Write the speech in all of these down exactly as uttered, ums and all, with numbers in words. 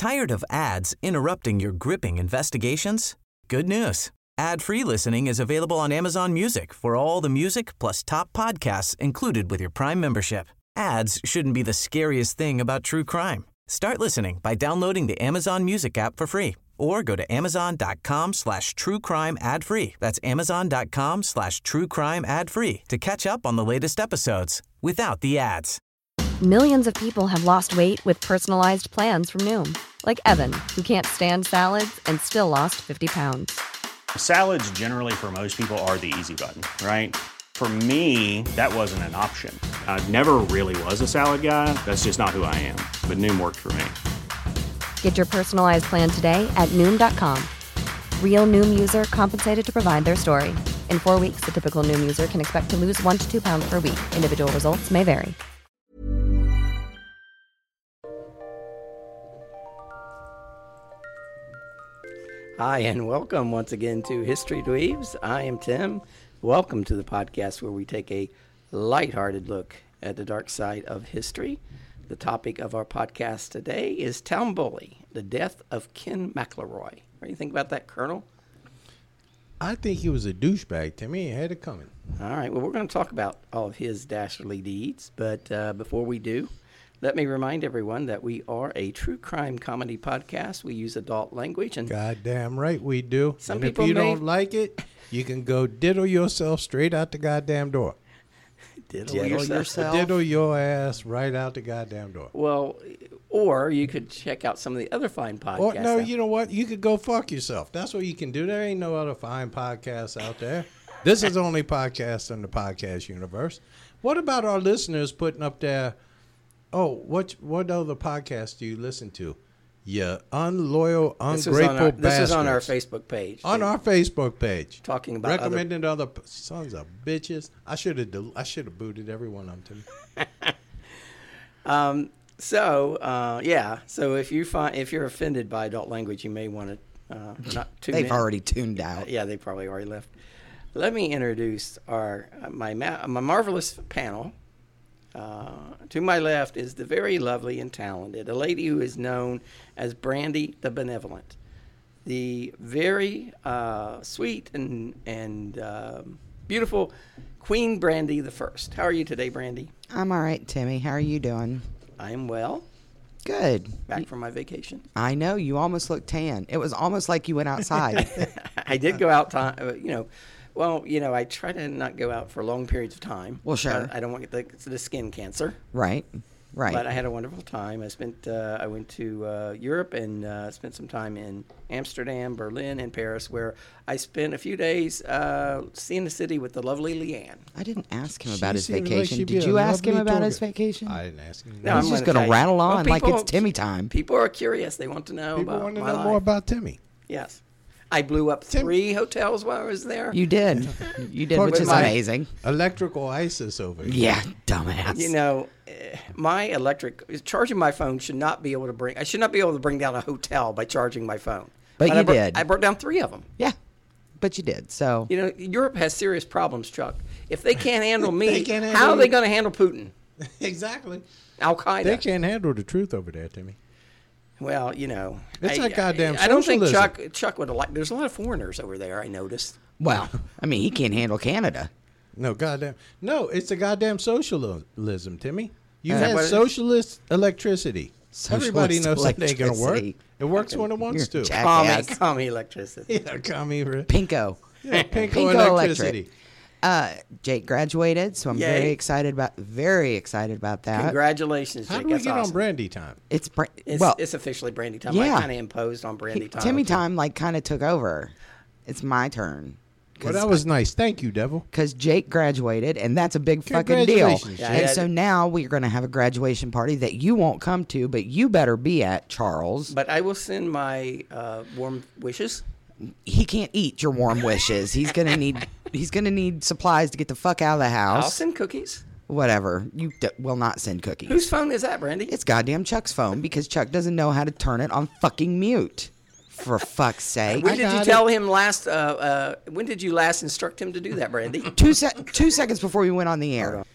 Tired of ads interrupting your gripping investigations? Good news. Ad-free listening is available on Amazon Music for all the music plus top podcasts included with your Prime membership. Ads shouldn't be the scariest thing about true crime. Start listening by downloading the Amazon Music app for free or go to amazon.com slash true crime ad free. That's amazon.com slash true crime ad free to catch up on the latest episodes without the ads. Millions of people have lost weight with personalized plans from Noom. Like Evan, who can't stand salads and still lost fifty pounds. Salads generally for most people are the easy button, right? For me, that wasn't an option. I never really was a salad guy. That's just not who I am. But Noom worked for me. Get your personalized plan today at Noom dot com. Real Noom user compensated to provide their story. In four weeks, the typical Noom user can expect to lose one to two pounds per week. Individual results may vary. Hi, and welcome once again to History Dweebs. I am Tim. Welcome to the podcast where we take a lighthearted look at the dark side of history. The topic of our podcast today is Town Bully, the death of Ken McElroy. What do you think about that, Colonel? I think he was a douchebag. To me, he had it coming. All right, well, we're going to talk about all of his dastardly deeds, but uh, before we do, let me remind everyone that we are a true crime comedy podcast. We use adult language. And goddamn right we do. Some and people if you may... don't like it, you can go diddle yourself straight out the goddamn door. Diddle, diddle yourself. yourself? Diddle your ass right out the goddamn door. Well, or you could check out some of the other fine podcasts. Or, no, out. you know what? You could go fuck yourself. That's what you can do. There ain't no other fine podcasts out there. This is the only podcast in the podcast universe. What about our listeners putting up their... Oh, what what other podcast do you listen to? Yeah, unloyal, this ungrateful our, bastards. This is on our Facebook page. On our Facebook page. Talking about recommending other... other sons of bitches. I should have I should have booted every one of them to me. um. So, uh, yeah. So if you find if you're offended by adult language, you may want to uh, not tune They've in. already tuned out. Uh, yeah, they probably already left. Let me introduce our uh, my ma- my marvelous panel. Uh, to my left is the very lovely and talented, a lady who is known as Brandy the Benevolent, the very uh, sweet and and um, beautiful Queen Brandy the First. How are you today, Brandy? I'm all right, Timmy. How are you doing? I am well. Good. Back from my vacation. I know. You almost looked tan. It was almost like you went outside. I did go out, time, uh, you know. Well, you know, I try to not go out for long periods of time. Well, sure. I, I don't want to get the, the skin cancer. Right. Right. But I had a wonderful time. I spent. Uh, I went to uh, Europe and uh, spent some time in Amsterdam, Berlin, and Paris, where I spent a few days uh, seeing the city with the lovely Leanne. I didn't ask him She about his seemed like vacation. she'd be Did a you ask him lovely about tour his guide. vacation? I didn't ask him. No, He's I'm just gonna going to tell you. rattle on Well, like people- it's Timmy time. People are curious. They want to know People about want to my know life. more about Timmy. Yes. I blew up Tim- three hotels while I was there. You did. You did, Talk which is my- amazing. Electrical ISIS over here. Yeah, dumbass. You know, eh, my electric charging my phone should not be able to bring. I should not be able to bring down a hotel by charging my phone. But I you bro- did. I brought down three of them. Yeah, but you did. So You know, Europe has serious problems, Chuck. If they can't handle me, They can't handle how are they you. going to handle Putin? Exactly. Al Qaeda. They can't handle the truth over there, Timmy. Well, you know, It's I, that goddamn I, I don't think socialism. Chuck Chuck would have liked. There's a lot of foreigners over there. I noticed. well, I mean, he can't handle Canada. No, goddamn. No, it's a goddamn socialism, Timmy. You've Is that had what it is? socialist electricity. Socialist Everybody knows that ain't going to work. electricity. It works when it wants You're to. jack- Call me, Jackass. call me electricity. Yeah, come here. Pinko. Yeah, pinko, Pinko electricity. Electric. Uh, Jake graduated, so I'm Yay. very excited about very excited about that. Congratulations, How Jake. do we That's get awesome. on Brandy time? It's bra- It's, well, it's officially Brandy time. yeah. I kind of imposed on Brandy he- time. Timmy time like kind of took over. It's my turn. Well, that was nice. Thank you, Devil. Because Jake graduated, and that's a big fucking deal. Congratulations, Yeah, and yeah. so now we're going to have a graduation party that you won't come to, but you better be at, Charles. But I will send my uh, warm wishes. He can't eat your warm wishes. He's gonna need he's gonna need supplies to get the fuck out of the house. I'll send cookies. Whatever. You d- will not send cookies. Whose phone is that, Brandy? It's goddamn Chuck's phone because Chuck doesn't know how to turn it on fucking mute. For fuck's sake. When I did you got tell him last? Uh, uh, when did you last instruct him to do that, Brandy? Two, se- two seconds before we went on the air.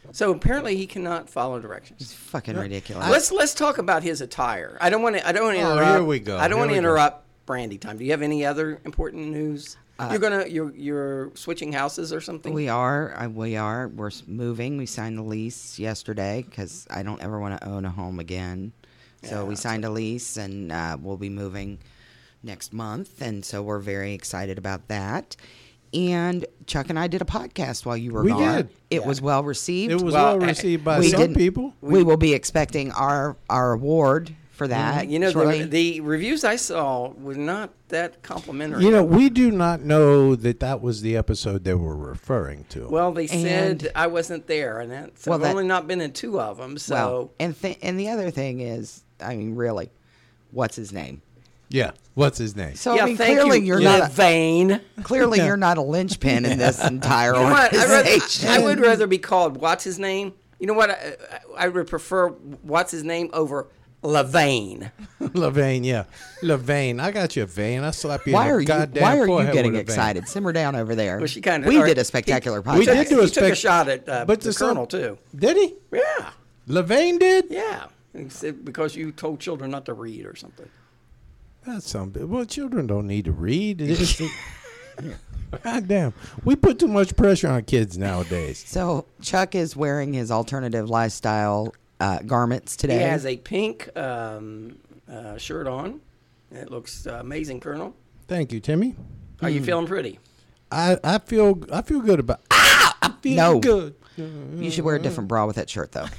So apparently he cannot follow directions. It's fucking ridiculous. Let's let's talk about his attire. I don't want to. I don't want to Oh, interrupt. here we go. I don't Here want to we go. interrupt Brandy time. Do you have any other important news? Uh, you're gonna you're you're switching houses or something. We are. Uh, we are. We're s- moving. We signed the lease yesterday because I don't ever want to own a home again. So Yeah, we signed a lease, and uh, we'll be moving next month, and so we're very excited about that. And Chuck and I did a podcast while you were We gone. did. It Yeah. was well received. It was Well, well received by we some didn't- people. We, will be expecting our our award for that. you know shortly. the, the reviews I saw were not that complimentary. You know, we do not know that that was the episode they were referring to. well, they said And- I wasn't there, and that's Well, I've that- only not been in two of them. So well, and th- and the other thing is, I mean, really, what's his name? yeah. What's his name? So yeah, I mean, thank clearly you, are not a, vain. clearly you're not a linchpin in this entire You know what? I'd rather, organization. I would rather be called what's his name. You know what? I, I would prefer what's his name over Levain. Levane, yeah. Levane. I got you, Vane. I slap you Why in are the you goddamn Why are you forehead getting with a vein. excited? Simmer down over there. Well, she kinda- we or- did a spectacular he- podcast. We did do a He took a spec- shot at uh, But the to some- colonel too. Did he? Yeah, Levane did? yeah. He said because you told children not to read or something. That's something. Well, children don't need to read. It's the- God damn. We put too much pressure on kids nowadays. So Chuck is wearing his alternative lifestyle uh, garments today. He has a pink um, uh, shirt on. It looks uh, amazing, Colonel. Thank you, Timmy. Are Hmm. you feeling pretty? I, I feel I feel good about Ah! I feel No. good. You should wear a different bra with that shirt, though.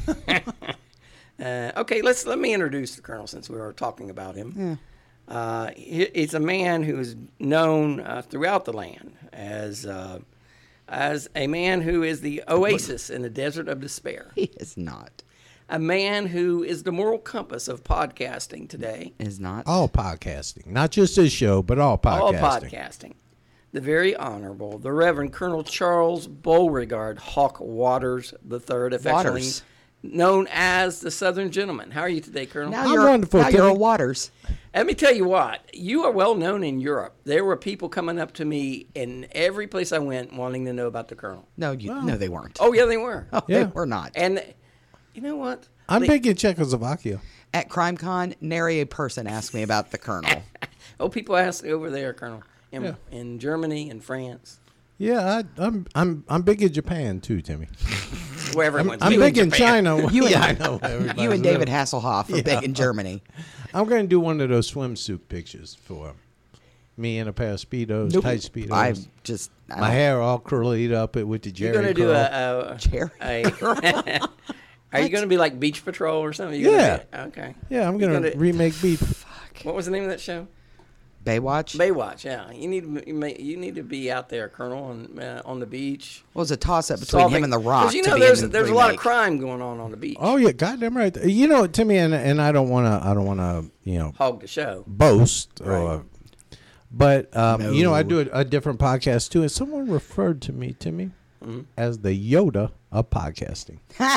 Uh, okay, let's let me introduce the Colonel since we were talking about him. Uh, he, he's a man who is known uh, throughout the land as uh, as a man who is the oasis in the desert of despair. He is not. A man who is the moral compass of podcasting today. Is not. All podcasting, not just this show, but all podcasting. All podcasting. The very honorable, the Reverend Colonel Charles Beauregard Hawk Waters the Third, affectionately Waters. known as the Southern Gentleman. How are you today, Colonel? Now I'm you're wonderful, now you're a Timmy. Waters. Let me tell you what, you are well known in Europe. There were people coming up to me in every place I went wanting to know about the Colonel. No, you. No, they weren't. Oh, yeah, they were. Oh, Yeah. they were not. And you know what? I'm They- big in Czechoslovakia. At CrimeCon, nary a person asked me about the Colonel. Oh, people ask over there, Colonel, in, Yeah. in Germany and France, Yeah, I, I'm I'm I'm big in Japan too, Timmy. where everyone's I'm big big in Japan. China. You yeah, I and, know. everybody's you and little- David Hasselhoff are big in Germany. I'm going to do one of those swimsuit pictures for me in a pair of speedos, Nope. tight speedos. I just. I My don't- hair all curlied up with the You're Jerry going to do curl. a... a, Jerry a Are you going to be like Beach Patrol or something? You Yeah. Be, okay. Yeah, I'm You're going to gonna- remake Beat. What was the name of that show? Baywatch. Baywatch. Yeah. You need to- you may- you need to be out there, Colonel, on uh, on the beach. Well, it was a toss-up between solving- him and The Rock. 'cause you to know, be there's in the there's a lot of remake. crime going on on the beach. Oh yeah, goddamn right. You know, Timmy, and and I don't want to, I don't want to, you know, Hog the show. boast, Right. or, but um, you know, I No. do a, a different podcast too, and someone referred to me, Timmy, Mm-hmm. as the Yoda of podcasting.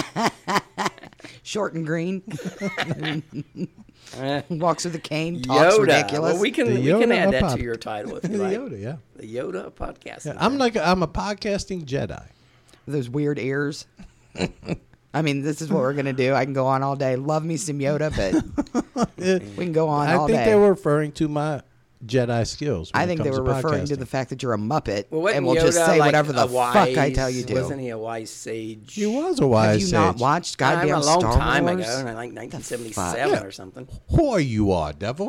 Short and green. Eh, Walks with a cane. Talks Yoda. ridiculous. Well, we can The we can Yoda add of that pod- to your title if The you like. Yoda, yeah. The Yoda of podcasting. Yeah, I'm like a, I'm a podcasting Jedi. Those weird ears. I mean, this is what we're gonna do. I can go on all day. Love me some Yoda, but we can go on I all think day. they were referring to my Jedi skills. when I it think they comes were to referring to podcasting. the fact that you're a Muppet, Well, wasn't and we'll Yoda just say like whatever the a fuck I wise- tell you to. Wasn't he a wise sage? He was a wise Have you sage. not watched I goddamn a long Star time Wars? ago, in like nineteen seventy-seven fuck? or something. Whore you are, devil.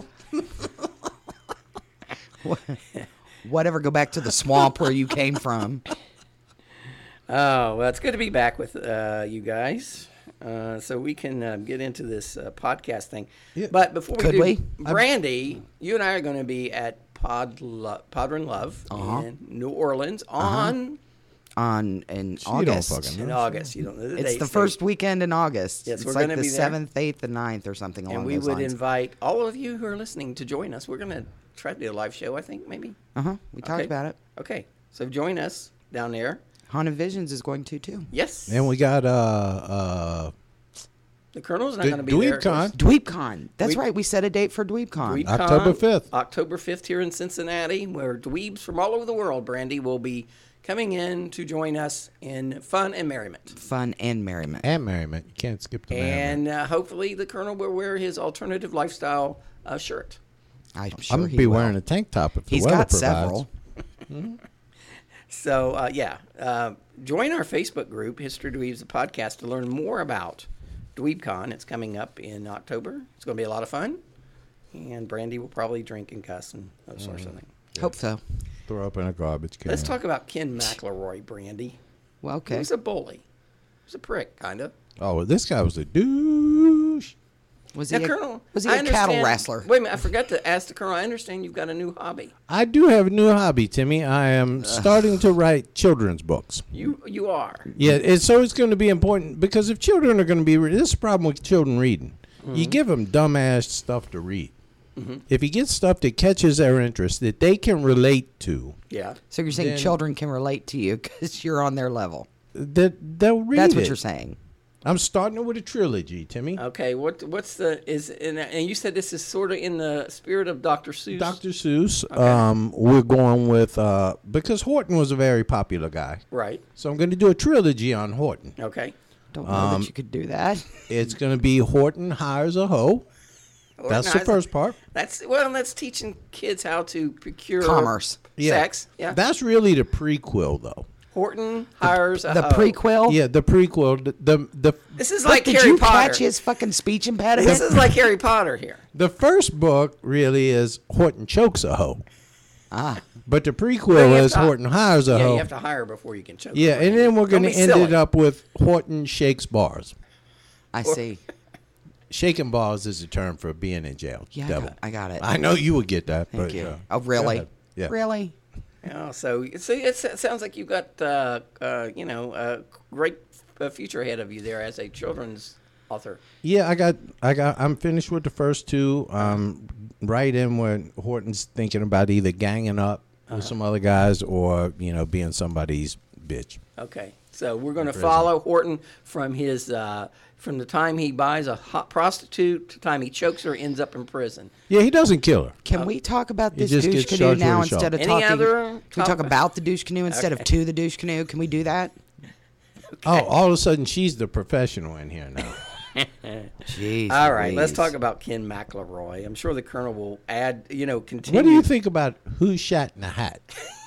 Whatever. Go back to the swamp where you came from. Oh, well, it's good to be back with uh, you guys. Uh, so we can uh, get into this uh, podcast thing. Yeah. But before we Could do, we? Brandy, you and I are going to be at Pod Lo- Podron Love Uh-huh. in New Orleans on On in She don't August. fucking in know. August. You don't know the It's dates. the first weekend in August. Yes, it's we're like gonna the be there. seventh, eighth, and ninth, or something along and we those would lines. invite all of you who are listening to join us. We're going to try to do a live show, I think, maybe. uh huh. We talked Okay. about it. Okay, so join us down there. Haunted Visions is going to too. Yes. And we got uh uh the Colonel's not D- going to be there. of course. DweebCon. DweebCon. That's Dweeb- right. We set a date for DweebCon. DweebCon, October fifth. October fifth here in Cincinnati, where dweebs from all over the world, Brandy, will be coming in to join us in fun and merriment. Fun and merriment. And merriment. You can't skip the merriment. And uh, hopefully the Colonel will wear his alternative lifestyle uh, shirt. I'm I'm sure going to he be will. wearing a tank top if the He's weather got provides. several. So, uh, yeah, uh, join our Facebook group, History Dweebs, the podcast, to learn more about DweebCon. It's coming up in October. It's going to be a lot of fun. And Brandy will probably drink and cuss and those Mm. sorts of things. Hope so. Throw up in a garbage can. Let's talk about Ken McElroy, Brandy. Well, He okay. was a bully. He was a prick, kind of. Oh, well, this guy was a douche. Was he Now, a, Colonel, was he I a cattle understand- wrestler? Wait a minute, I forgot to ask the Colonel. I understand you've got a new hobby. I do have a new hobby, Timmy. I am starting to write children's books. You you are. Yeah, it's, so it's going to be important because if children are going to be, re- this is the problem with children reading. You give them dumbass stuff to read. If you get stuff that catches their interest that they can relate to, Yeah. So you're saying Then- children can relate to you because you're on their level. that they'll read That's what it. you're saying. I'm starting it with a trilogy, Timmy. Okay. What what's the is and, and you said this is sort of in the spirit of Doctor Seuss. Doctor Seuss. Um, we're going with uh, because Horton was a very popular guy, Right. so I'm going to do a trilogy on Horton. Okay. Don't know Um, that you could do that. It's going to be Horton hires a hoe. That's the Organize- first part. That's well. That's teaching kids how to procure Commerce. sex. Yeah. That's really the prequel, though. Horton hires a The hoe. prequel. Yeah, the prequel. The the the, This is But like did Harry you Potter. catch his fucking speech impediment? This is like Harry Potter here. the first book really is Horton chokes a hoe, ah, but the Well, prequel you have is to- Horton hires a Yeah, hoe. you have to hire before you can choke. Yeah, and then we're Don't going to be end silly. it up with Horton shakes bars. I see. Shaking bars is a term for being in jail. Yeah, I Devil. got, I got it. I know you would get that. Thank but, you. uh, oh, go really? ahead. Yeah. Really? Yeah, so so it's, it sounds like you've got uh, uh, you know a great uh, future ahead of you there as a children's author. Yeah, I got, I got, I'm finished with the first two. Um, right in when Horton's thinking about either ganging up with some other guys or you know being somebody's bitch. Okay, so we're going to follow Horton from his uh, from the time he buys a hot prostitute to the time he chokes her, ends up in prison. Yeah, he doesn't kill her. Can we talk about He this just douche gets canoe charged now with a instead of Any talking? other Can we talk topic? about the douche canoe instead of Okay. to the douche canoe? Can we do that? Oh, all of a sudden she's the professional in here now. Jeez. All right, let's Louise. talk about Ken McElroy. I'm sure the Colonel will add, you know, continue. What do you think about Who Shot in the Hat?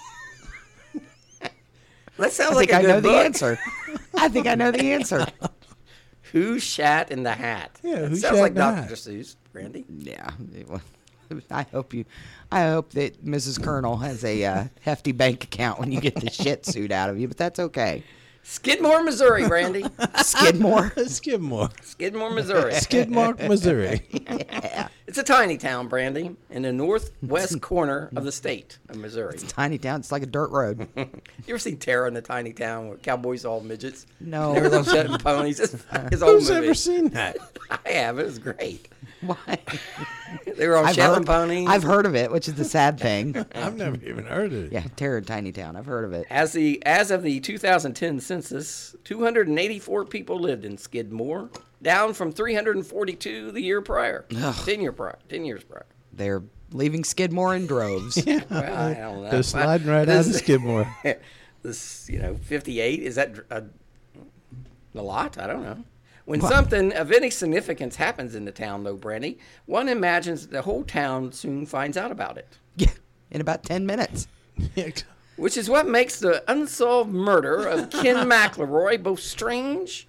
That sounds I like think a I know good the book. answer. I think I know the answer. Who shat in the hat? Yeah, That who sounds shat like in the Doctor hat? Seuss, Brandy. Yeah. it wa- I hope you. I hope that Missus Colonel has a uh, hefty bank account when you get the shit suit out of you, but that's okay. Skidmore, Missouri, Brandy. Skidmore. Skidmore. Skidmore, Missouri. Skidmark, Missouri. It's a tiny town, Brandy, in the northwest corner of the state of Missouri. Tiny town. It's like a dirt road. You ever seen Tara in the Tiny Town with cowboys all midgets? No. They were those shedding ponies. It's, it's old Who's movie. ever seen that? I have. It was great. Why? They were on I've Shetland heard, ponies. I've heard of it, which is the sad thing. I've never even heard of it. Yeah, Terror in Tiny Town. I've heard of it. As the as of the two thousand ten census, two hundred eighty-four people lived in Skidmore, down from three hundred forty-two the year prior. Ten year prior. Ten years prior. They're leaving Skidmore in droves. Well, I don't know. They're sliding right out of Skidmore. This, you know, fifty-eight, is that a, a lot? I don't know. When something of any significance happens in the town, though, Brandy, one imagines that the whole town soon finds out about it. Yeah, in about ten minutes. Which is what makes the unsolved murder of Ken McElroy both strange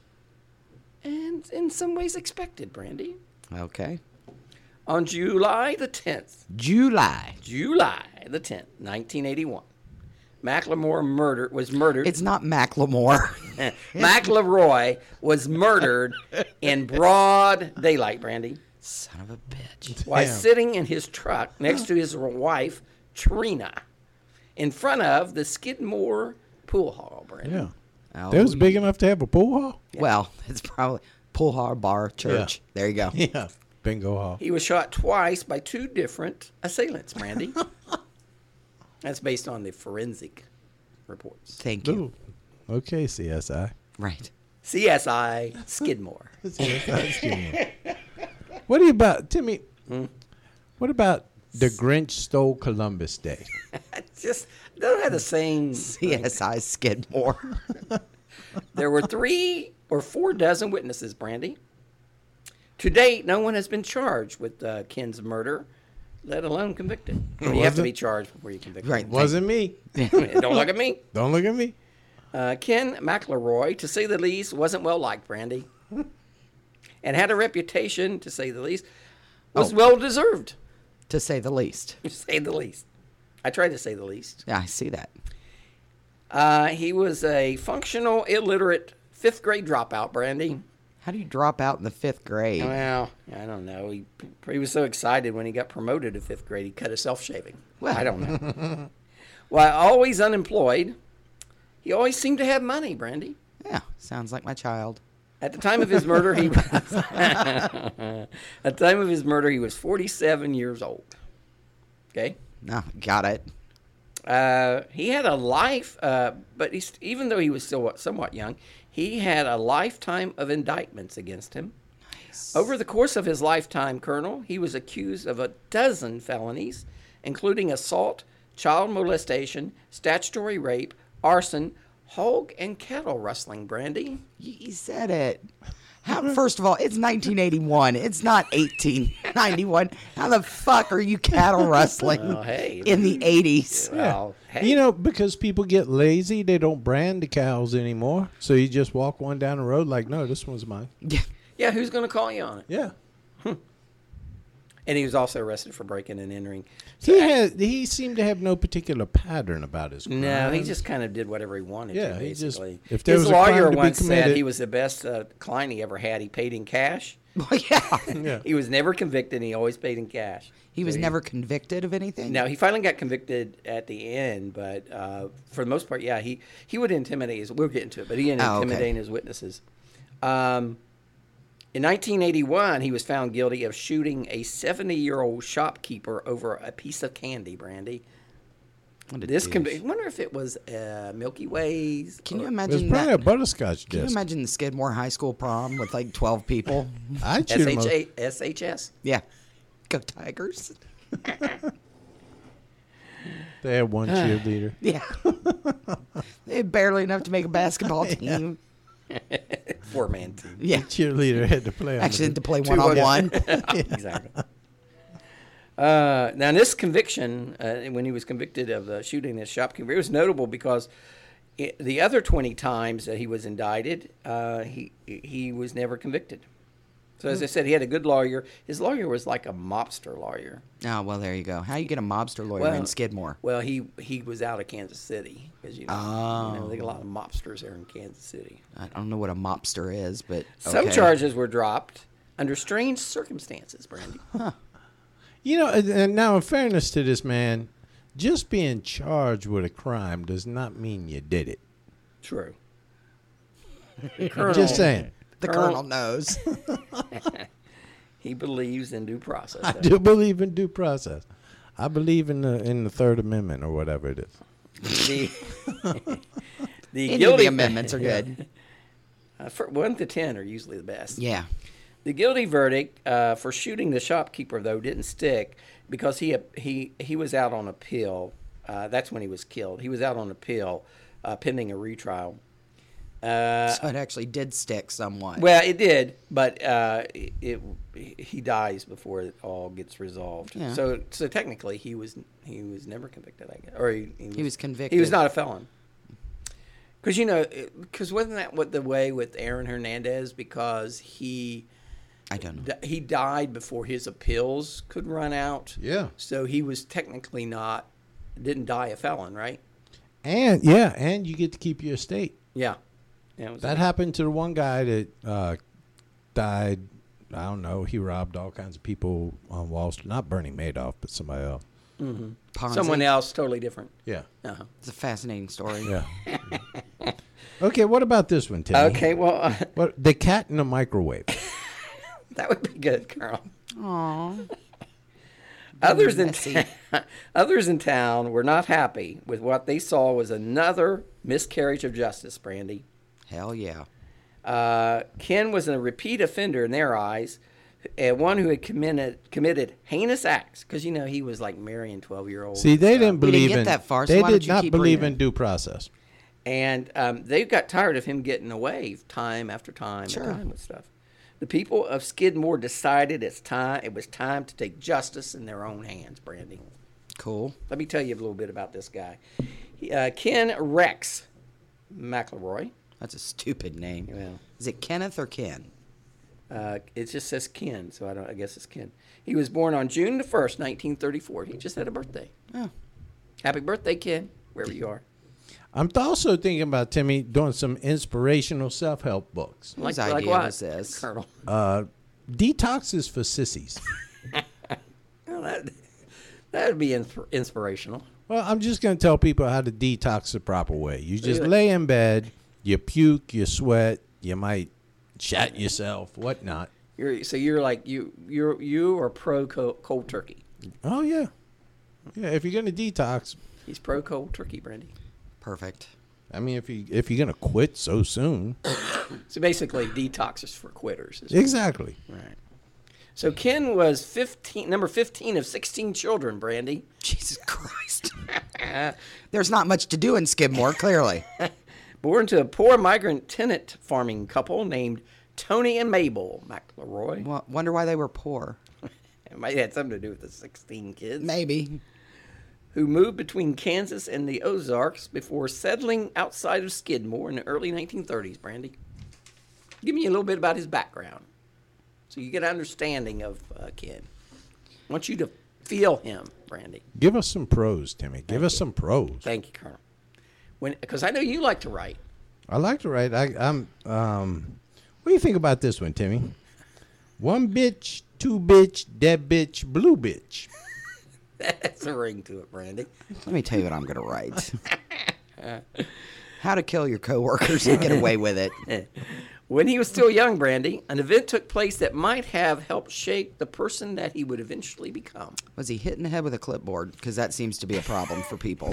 and in some ways expected, Brandy. Okay. On July the tenth, July. July the tenth, nineteen eighty-one, McLemore murder was murdered. It's not Macklemore. McElroy was murdered in broad daylight, Brandy, Son of a bitch. while Damn. sitting in his truck next to his wife, Trina, in front of the Skidmore pool hall, Brandy. Yeah. Oh, That was big enough to have a pool hall? Well, it's probably pool hall, bar, church. There you go. Yeah. Bingo hall. He was shot twice by two different assailants, Brandy. That's based on the forensic reports. Thank you. Ooh. Okay, C S I. Right. C S I Skidmore. C S I Skidmore. What do you about, Timmy? What about The Grinch Stole Columbus Day. Just don't have the same. C S I Skidmore. There were three or four dozen witnesses, Brandy. To date, no one has been charged with uh, Ken's murder, let alone convicted. Well, you have to be charged before you convict. Right. Wasn't me. Don't look at me. Don't look at me. Uh, Ken McElroy, to say the least, wasn't well liked, Brandy, and had a reputation, to say the least, was Oh. well deserved, To say the least. to say the least. I tried to say the least. Yeah, I see that. Uh, he was a functional, illiterate fifth grade dropout, Brandy. How do you drop out in the fifth grade? Well, I don't know. He, he was so excited when he got promoted to fifth grade, he cut himself shaving. Well. I don't know. While always unemployed, he always seemed to have money, Brandy. Yeah, sounds like my child. At the time of his murder, he was at the time of his murder, he was forty-seven years old. Okay. No, got it. Uh, he had a life, uh, but he's, even though he was still somewhat young, he had a lifetime of indictments against him. Nice. Over the course of his lifetime, Colonel, he was accused of a dozen felonies, including assault, child molestation, statutory rape, arson, hog and cattle rustling, Brandy. You said it. How, first of all, it's nineteen eighty-one. It's not eighteen ninety-one. How the fuck are you cattle rustling Well, hey. in the eighties? Well, hey. You know, because people get lazy, they don't brand the cows anymore. So you just walk one down the road like, no, this one's mine. Yeah. Yeah, who's going to call you on it? Yeah. And he was also arrested for breaking and entering. He had. He seemed to have no particular pattern about his crime. No, he just kind of did whatever he wanted Yeah, to, he just- basically. if there His was a crime lawyer to be once said committed- he was the best uh, client he ever had. He paid in cash. Well, yeah. Yeah. He was never convicted, and he always paid in cash. He was So never convicted of anything? Now, he finally got convicted at the end, but uh, for the most part, yeah, he, he would intimidate his, we'll get into it, but he ended up Oh, okay. intimidating his witnesses. Um, in nineteen eighty-one, he was found guilty of shooting a seventy-year-old shopkeeper over a piece of candy, Brandy. What a This douche. can be, I wonder if it was uh, Milky Ways. Can you or- It was imagine probably that? a butterscotch Can you disc. imagine the Skidmore High School prom with like twelve people? I'd shoot him. S a- H A S H S? Yeah. Go Tigers. They had one cheerleader. Yeah. They had barely enough to make a basketball team. Four-man team. Yeah. Cheerleader had to play on Actually, had the, to play Two one on one. Exactly. Uh, now, this conviction, uh, when he was convicted of uh, shooting this shopkeeper, it was notable because it, the other twenty times that he was indicted, uh, he he was never convicted. So, as I said, he had a good lawyer. His lawyer was like a mobster lawyer. Oh, well, there you go. How you get a mobster lawyer Well, in Skidmore? Well, he, he was out of Kansas City because you know, Oh. you know they got a lot of mobsters there in Kansas City. I don't know what a mobster is, but Some okay. charges were dropped under strange circumstances, Brandy. You know, and- and now in fairness to this man, just being charged with a crime does not mean you did it. True. The Colonel, Just saying. The Colonel- colonel knows. he believes in due process. I do believe in due process. I believe in the in the Third Amendment or whatever it is. The, the Any of guilty the amendments are good. Uh, for one to ten are usually the best. Yeah. The guilty verdict uh, for shooting the shopkeeper, though, didn't stick because he he he was out on appeal. Uh, that's when he was killed. He was out on appeal, uh, pending a retrial. Uh, So it actually did stick somewhat. well, it did, but uh, it, it he dies before it all gets resolved. Yeah. So so technically, he was he was never convicted, I guess, or he, he, was, He was convicted. He was not a felon. Because you know, because wasn't that what the way with Aaron Hernandez? Because he I don't know. di- he died before his appeals could run out. Yeah. So he was technically not didn't die a felon, right? And yeah, and you get to keep your estate. Yeah. Yeah, it was- That happened to the one guy that uh, died. I don't know. He robbed all kinds of people on Wall Street. Not Bernie Madoff, but somebody else. Ponzi. someone else totally different. Yeah. Uh-huh. It's a fascinating story. Yeah. Okay, what about this one, Timmy? Okay, well, uh, What the cat in the microwave? that would be good, Carl. Aw. Others in, Messy. others in town were not happy with what they saw was another miscarriage of justice, Brandy. Hell yeah. Uh, Ken was a repeat offender in their eyes, and one who had committed committed heinous acts because you know he was like marrying twelve year olds. See, they didn't We didn't believe get in that far, so They why don't did you not keep believe reading? in due process. And um, they got tired of him getting away time after time Sure. and time with stuff. The people of Skidmore decided it's time. It was time to take justice in their own hands. Brandy, Cool. let me tell you a little bit about this guy. He, uh, Ken Rex McElroy. That's a stupid name. Well. Is it Kenneth or Ken? Uh, it just says Ken, so I don't. I guess it's Ken. He was born on June the first, nineteen thirty-four. He just had a birthday. Oh. Happy birthday, Ken, wherever you are. I'm also thinking about Timmy doing some inspirational self-help books. Whose idea what, was this? Colonel? Uh, detoxes for sissies. Well, that that would be insp- inspirational. Well, I'm just going to tell people how to detox the proper way. You just Really? lay in bed, you puke, you sweat, you might shat yourself, whatnot. You're so you're like you you're you are pro co- cold turkey. Oh, yeah. Yeah, if you're going to detox, He's pro cold turkey, Brandy. Perfect. I mean, if, you, if you're going to quit so soon. So basically, detox is for quitters. is- Exactly. Right. So Ken was fifteen, number fifteen of sixteen children. Brandy. Jesus Christ. There's not much to do in Skidmore, clearly. Born to a poor migrant tenant farming couple named Tony and Mabel McElroy. Well, wonder why they were poor. It might have something to do with the sixteen kids. Maybe. Who moved between Kansas and the Ozarks before settling outside of Skidmore in the early nineteen thirties, Brandy. Give me a little bit about his background so you get an understanding of uh, Ken. I want you to feel him, Brandy. Give us some pros, Timmy. Give us some pros. Thank you, Colonel. When, because I know you like to write. I like to write. I, I'm. Um, what do you think about this one, Timmy? One bitch, two bitch, dead bitch, blue bitch. That's a ring to it, Brandy. Let me tell you what I'm going to write. How to kill your coworkers and get away with it. When he was still young, Brandy, an event took place that might have helped shape the person that he would eventually become. Was he hit in the head with a clipboard? Because that seems to be a problem for people.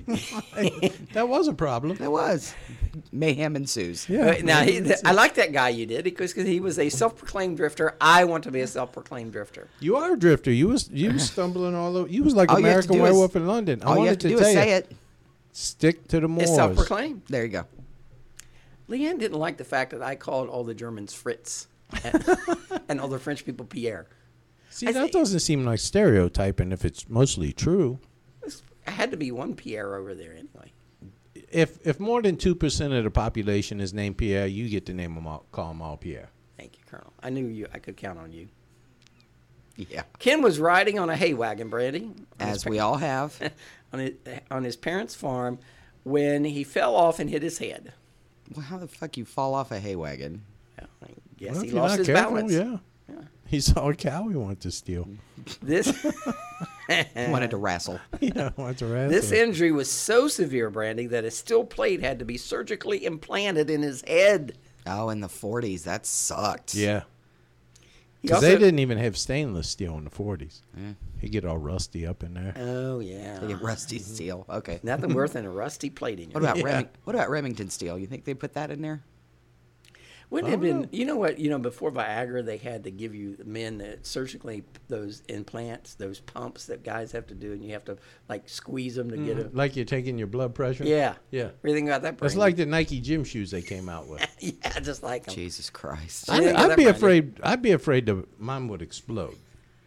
That was a problem. It was. Mayhem ensues. Yeah. Uh, now, he, th- I like that guy you did because cause he was a self-proclaimed drifter. I want to be a self-proclaimed drifter. You are a drifter. You was you was stumbling all over. You was like All you have to American do is- Werewolf in London. I All you wanted have to, to do tell is you, say it. stick to the It's Moors. self-proclaimed. There you go. Leanne didn't like the fact that I called all the Germans Fritz and, and all the French people Pierre. See, I that think- doesn't seem like stereotyping if it's mostly true. I had to be one Pierre over there anyway. If if more than two percent of the population is named Pierre, you get to name them all, call them all Pierre. Thank you, Colonel. I knew you. I could count on you. Yeah. Ken was riding on a hay wagon, Brandy, on his As we all have. on his, on his parents' farm when he fell off and hit his head. Well, how the fuck you fall off a hay wagon? Well, I guess Well, he if you're lost not his careful, balance. Yeah. He saw a cow he wanted to steal. This Wanted to wrestle. Yeah, wanted to wrestle. this injury was so severe, Brandy, that a steel plate had to be surgically implanted in his head. Oh, in the forties. That sucked. Yeah. He Because also- they didn't even have stainless steel in the forties. He'd get all rusty up in there. Oh yeah. They get rusty steel. Okay. Nothing worse than a rusty plate in your What about head. Reming- what about Remington steel? You think they put that in there? Wouldn't it have been, you know what, you know, before Viagra, they had to give you men that surgically those implants, those pumps that guys have to do, and you have to like squeeze them to get a. Like you're taking your blood pressure? Yeah. Yeah. Everything about that. It's Brandy? like the Nike gym shoes they came out with. yeah, just like them. Jesus Christ. I didn't I, get I'd that, be Brandy. afraid. I'd be afraid that mine would explode.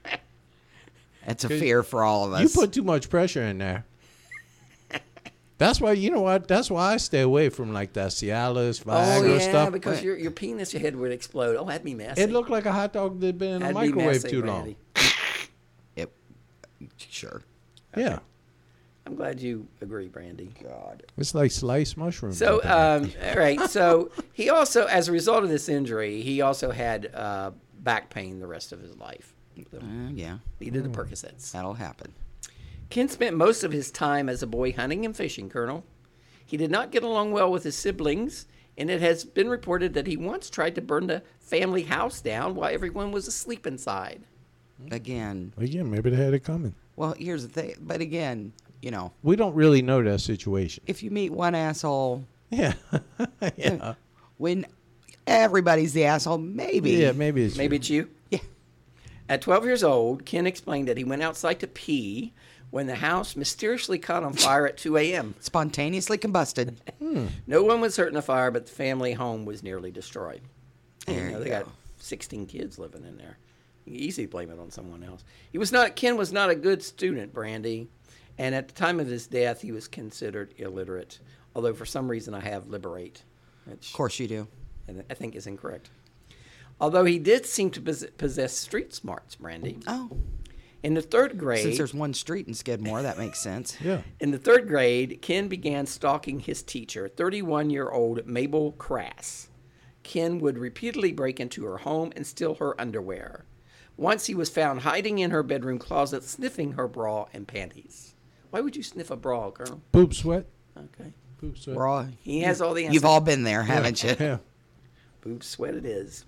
It's a fear for all of us. You put too much pressure in there. That's why, you know what? That's why I stay away from like that Cialis, Viagra Oh yeah, stuff. because your your penis head would explode. Oh, that'd be messy. It looked like a hot dog that'd been in a That'd be microwave messy, too Brandy. long. It, sure. Yeah. I'm glad you agree, Brandy. God. It's like sliced mushrooms. So, up in there. um, all right. So he also, as a result of this injury, he also had uh, back pain the rest of his life. So Uh, yeah. needed the Percocets. That'll happen. Ken spent most of his time as a boy hunting and fishing, Colonel. He did not get along well with his siblings, and it has been reported that he once tried to burn the family house down while everyone was asleep inside. Again. Well, yeah, maybe they had it coming. Well, here's the thing. But again, you know, We don't really know that situation. if you meet one asshole, Yeah. yeah. when everybody's the asshole, maybe. Yeah, maybe it's Maybe it's you. Yeah. At twelve years old, Ken explained that he went outside to pee when the house mysteriously caught on fire at two a.m. Spontaneously combusted. No one was hurt in the fire, but the family home was nearly destroyed. There You know, you they go. got sixteen kids living in there. You can easily blame it on someone else. He was not. Ken was not a good student, Brandy, and at the time of his death, he was considered illiterate. Although for some reason, I have liberate, which Of course you do. I think is incorrect. Although he did seem to pos- possess street smarts, Brandy. Oh, In the third grade, since there's one street in Skidmore, that makes sense. Yeah. in the third grade, Ken began stalking his teacher, thirty-one-year-old Mabel Crass. Ken would repeatedly break into her home and steal her underwear. Once he was found hiding in her bedroom closet, sniffing her bra and panties. Why would you sniff a bra, Colonel? Poop sweat. Okay. Poop sweat. We're all, He has all the answers. you've all been there, haven't you? Yeah. Boob sweat it is.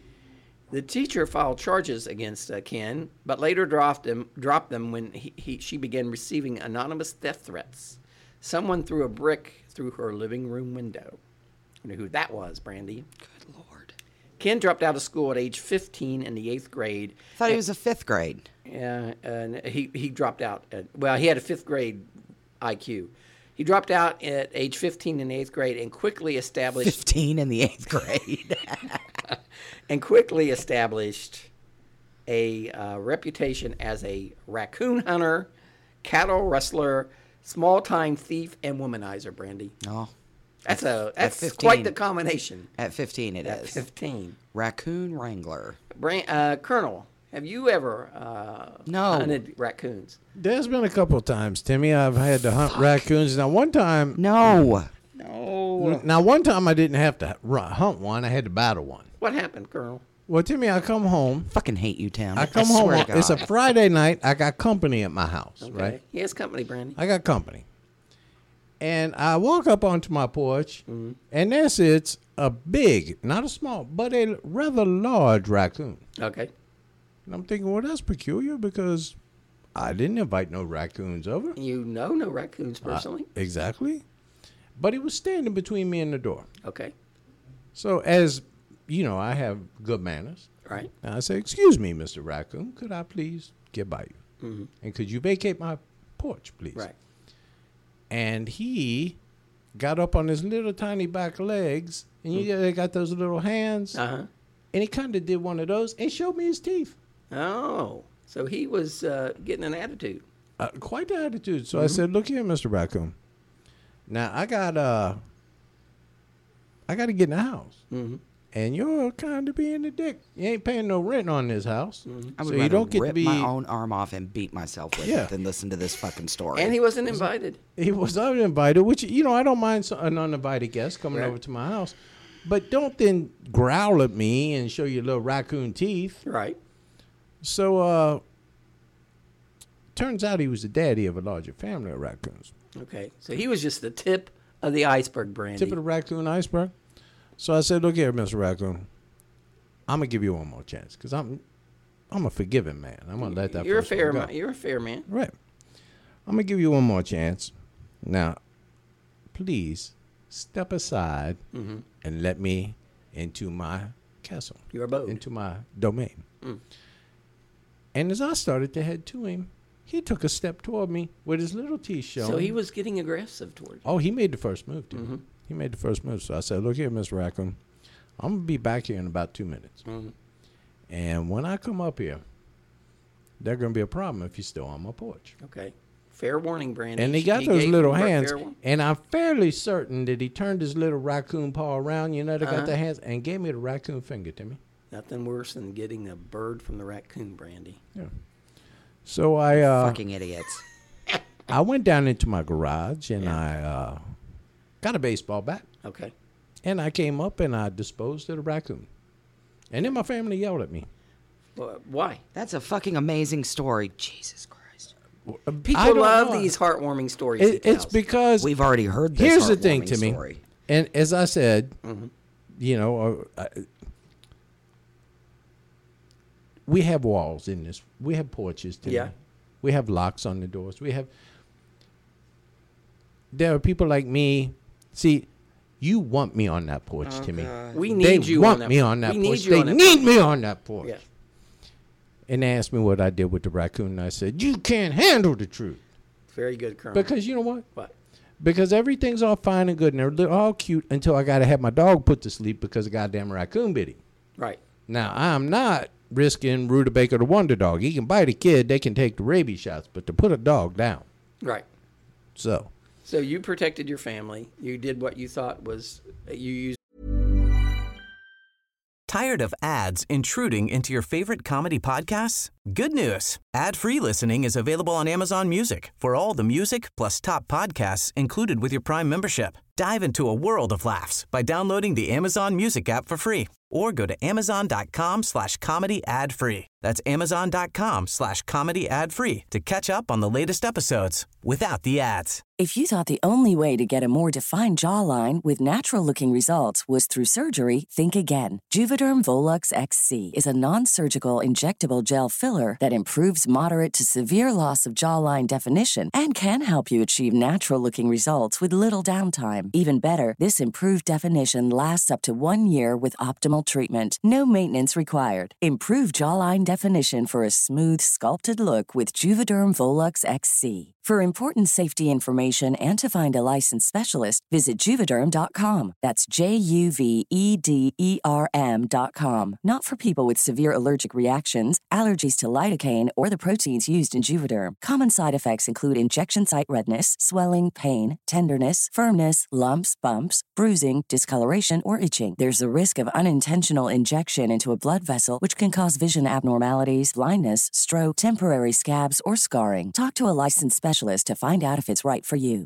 The teacher filed charges against uh, Ken, but later dropped them, dropped them when he, he, she began receiving anonymous death threats. Someone threw a brick through her living room window. You know who that was, Brandy? Good Lord. Ken dropped out of school at age fifteen in the eighth grade. I thought he was a fifth grade. Uh, and he, he dropped out. At, well, he had a fifth grade I Q. He dropped out at age fifteen in the eighth grade and quickly established fifteen in the eighth grade. and quickly established a uh, reputation as a raccoon hunter, cattle rustler, small-time thief, and womanizer, Brandy. Oh, That's a that's fifteen. quite the combination. at fifteen it At is. fifteen. Raccoon Wrangler. Bran- uh, Colonel, have you ever uh, No. hunted raccoons? There's been a couple times, Timmy. I've had to hunt raccoons. Now, one time, No. No. now one time I didn't have to ru- hunt one. I had to battle one. What happened, Colonel? Well, Timmy, I come home. Fucking hate you, Tim. I come swear home. to On, it's a God. Friday night. I got company at my house, Okay. right? He has company, Brandy. I got company. And I walk up onto my porch, Mm-hmm. and there sits a big, not a small, but a rather large raccoon. Okay. And I'm thinking, well, that's peculiar because I didn't invite no raccoons over. You know no raccoons personally? Exactly. But he was standing between me and the door. Okay. So, as you know, I have good manners. Right. And I say, excuse me, Mister Raccoon, could I please get by you? Mm-hmm. And could you vacate my porch, please? Right. And he got up on his little tiny back legs, and you know, they got those little hands, Uh-huh. and he kind of did one of those and showed me his teeth. Oh, so he was uh, getting an attitude. Uh, quite the attitude. So I said, look here, Mister Raccoon. Now, I got uh, I got to get in the house. Mm-hmm. And you're kind of being a dick. You ain't paying no rent on this house. I would so you rather don't get rip to be. my own arm off and beat myself with Yeah. it than listen to this fucking story. And he wasn't invited. He was uninvited, which, you know, I don't mind so- an uninvited guest coming Right. over to my house. But don't then growl at me and show your little raccoon teeth. Right. So, uh, turns out he was the daddy of a larger family of raccoons. Okay. So he was just the tip of the iceberg, Brandy. Tip of the raccoon iceberg. So I said, look here, Mister Raccoon. I'm going to give you one more chance because I'm I'm a forgiving man. I'm going to let that You're a first one fair go. man. You're a fair man. Right. I'm going to give you one more chance. Now, please step aside Mm-hmm. and let me into my castle, Your abode. into my domain. Mm. And as I started to head to him, he took a step toward me with his little teeth showing. So he was getting aggressive toward you. Oh, he made the first move, too. Mm-hmm. He made the first move. So I said, look here, Mister Raccoon. I'm going to be back here in about two minutes. Mhm. And when I come up here, there's going to be a problem if you're still on my porch. Okay. Fair warning, Brandy. And he got He those gave little you a hands. fair one. And I'm fairly certain that he turned his little raccoon paw around, you know, they Uh-huh. got the hands, and gave me the raccoon finger to me. Nothing worse than getting a bird from the raccoon, Brandy. Yeah. So I uh, Fucking idiots. I went down into my garage and Yeah. I uh, got a baseball bat. Okay. And I came up and I disposed of the raccoon. And then my family yelled at me. Well, why? That's a fucking amazing story. Jesus Christ. People I don't love know. these heartwarming stories. It, he it's tells. because We've already heard this here's the thing, heartwarming Timmy. story. And as I said, Mm-hmm. you know, uh, I, we have walls in this. We have porches. Timmy. Yeah. We have locks on the doors. We have. There are people like me. See, you want me on that porch, Timmy. we They need you want on that me on that we porch. Need you they on that need me on that porch. Yeah. And they asked me what I did with the raccoon, and I said, you can't handle the truth. Very good, Colonel. Because you know what? What? Because everything's all fine and good, and they're, they're all cute until I got to have my dog put to sleep because a goddamn raccoon bit him. Right. Now, I'm not risking Rutabaga the Wonder Dog. He can bite a kid. They can take the rabies shots, but to put a dog down. Right. So. So you protected your family. You did what you thought was, you used. Tired of ads intruding into your favorite comedy podcasts? Good news. Ad-free listening is available on Amazon Music for all the music plus top podcasts included with your Prime membership. Dive into a world of laughs by downloading the Amazon Music app for free or go to amazon.com slash comedy ad free. That's amazon.com slash comedy ad free to catch up on the latest episodes without the ads. If you thought the only way to get a more defined jawline with natural-looking results was through surgery, think again. Juvederm Volux X C is a non-surgical injectable gel filler that improves moderate to severe loss of jawline definition and can help you achieve natural-looking results with little downtime. Even better, this improved definition lasts up to one year with optimal treatment. No maintenance required. Improve jawline definition for a smooth, sculpted look with Juvederm Volux X C. For important safety information and to find a licensed specialist, visit Juvederm dot com. That's J U V E D E R M dot com. Not for people with severe allergic reactions, allergies to lidocaine, or the proteins used in Juvederm. Common side effects include injection site redness, swelling, pain, tenderness, firmness, lumps, bumps, bruising, discoloration, or itching. There's a risk of unintentional injection into a blood vessel, which can cause vision abnormalities, blindness, stroke, temporary scabs, or scarring. Talk to a licensed specialist to find out if it's right for you.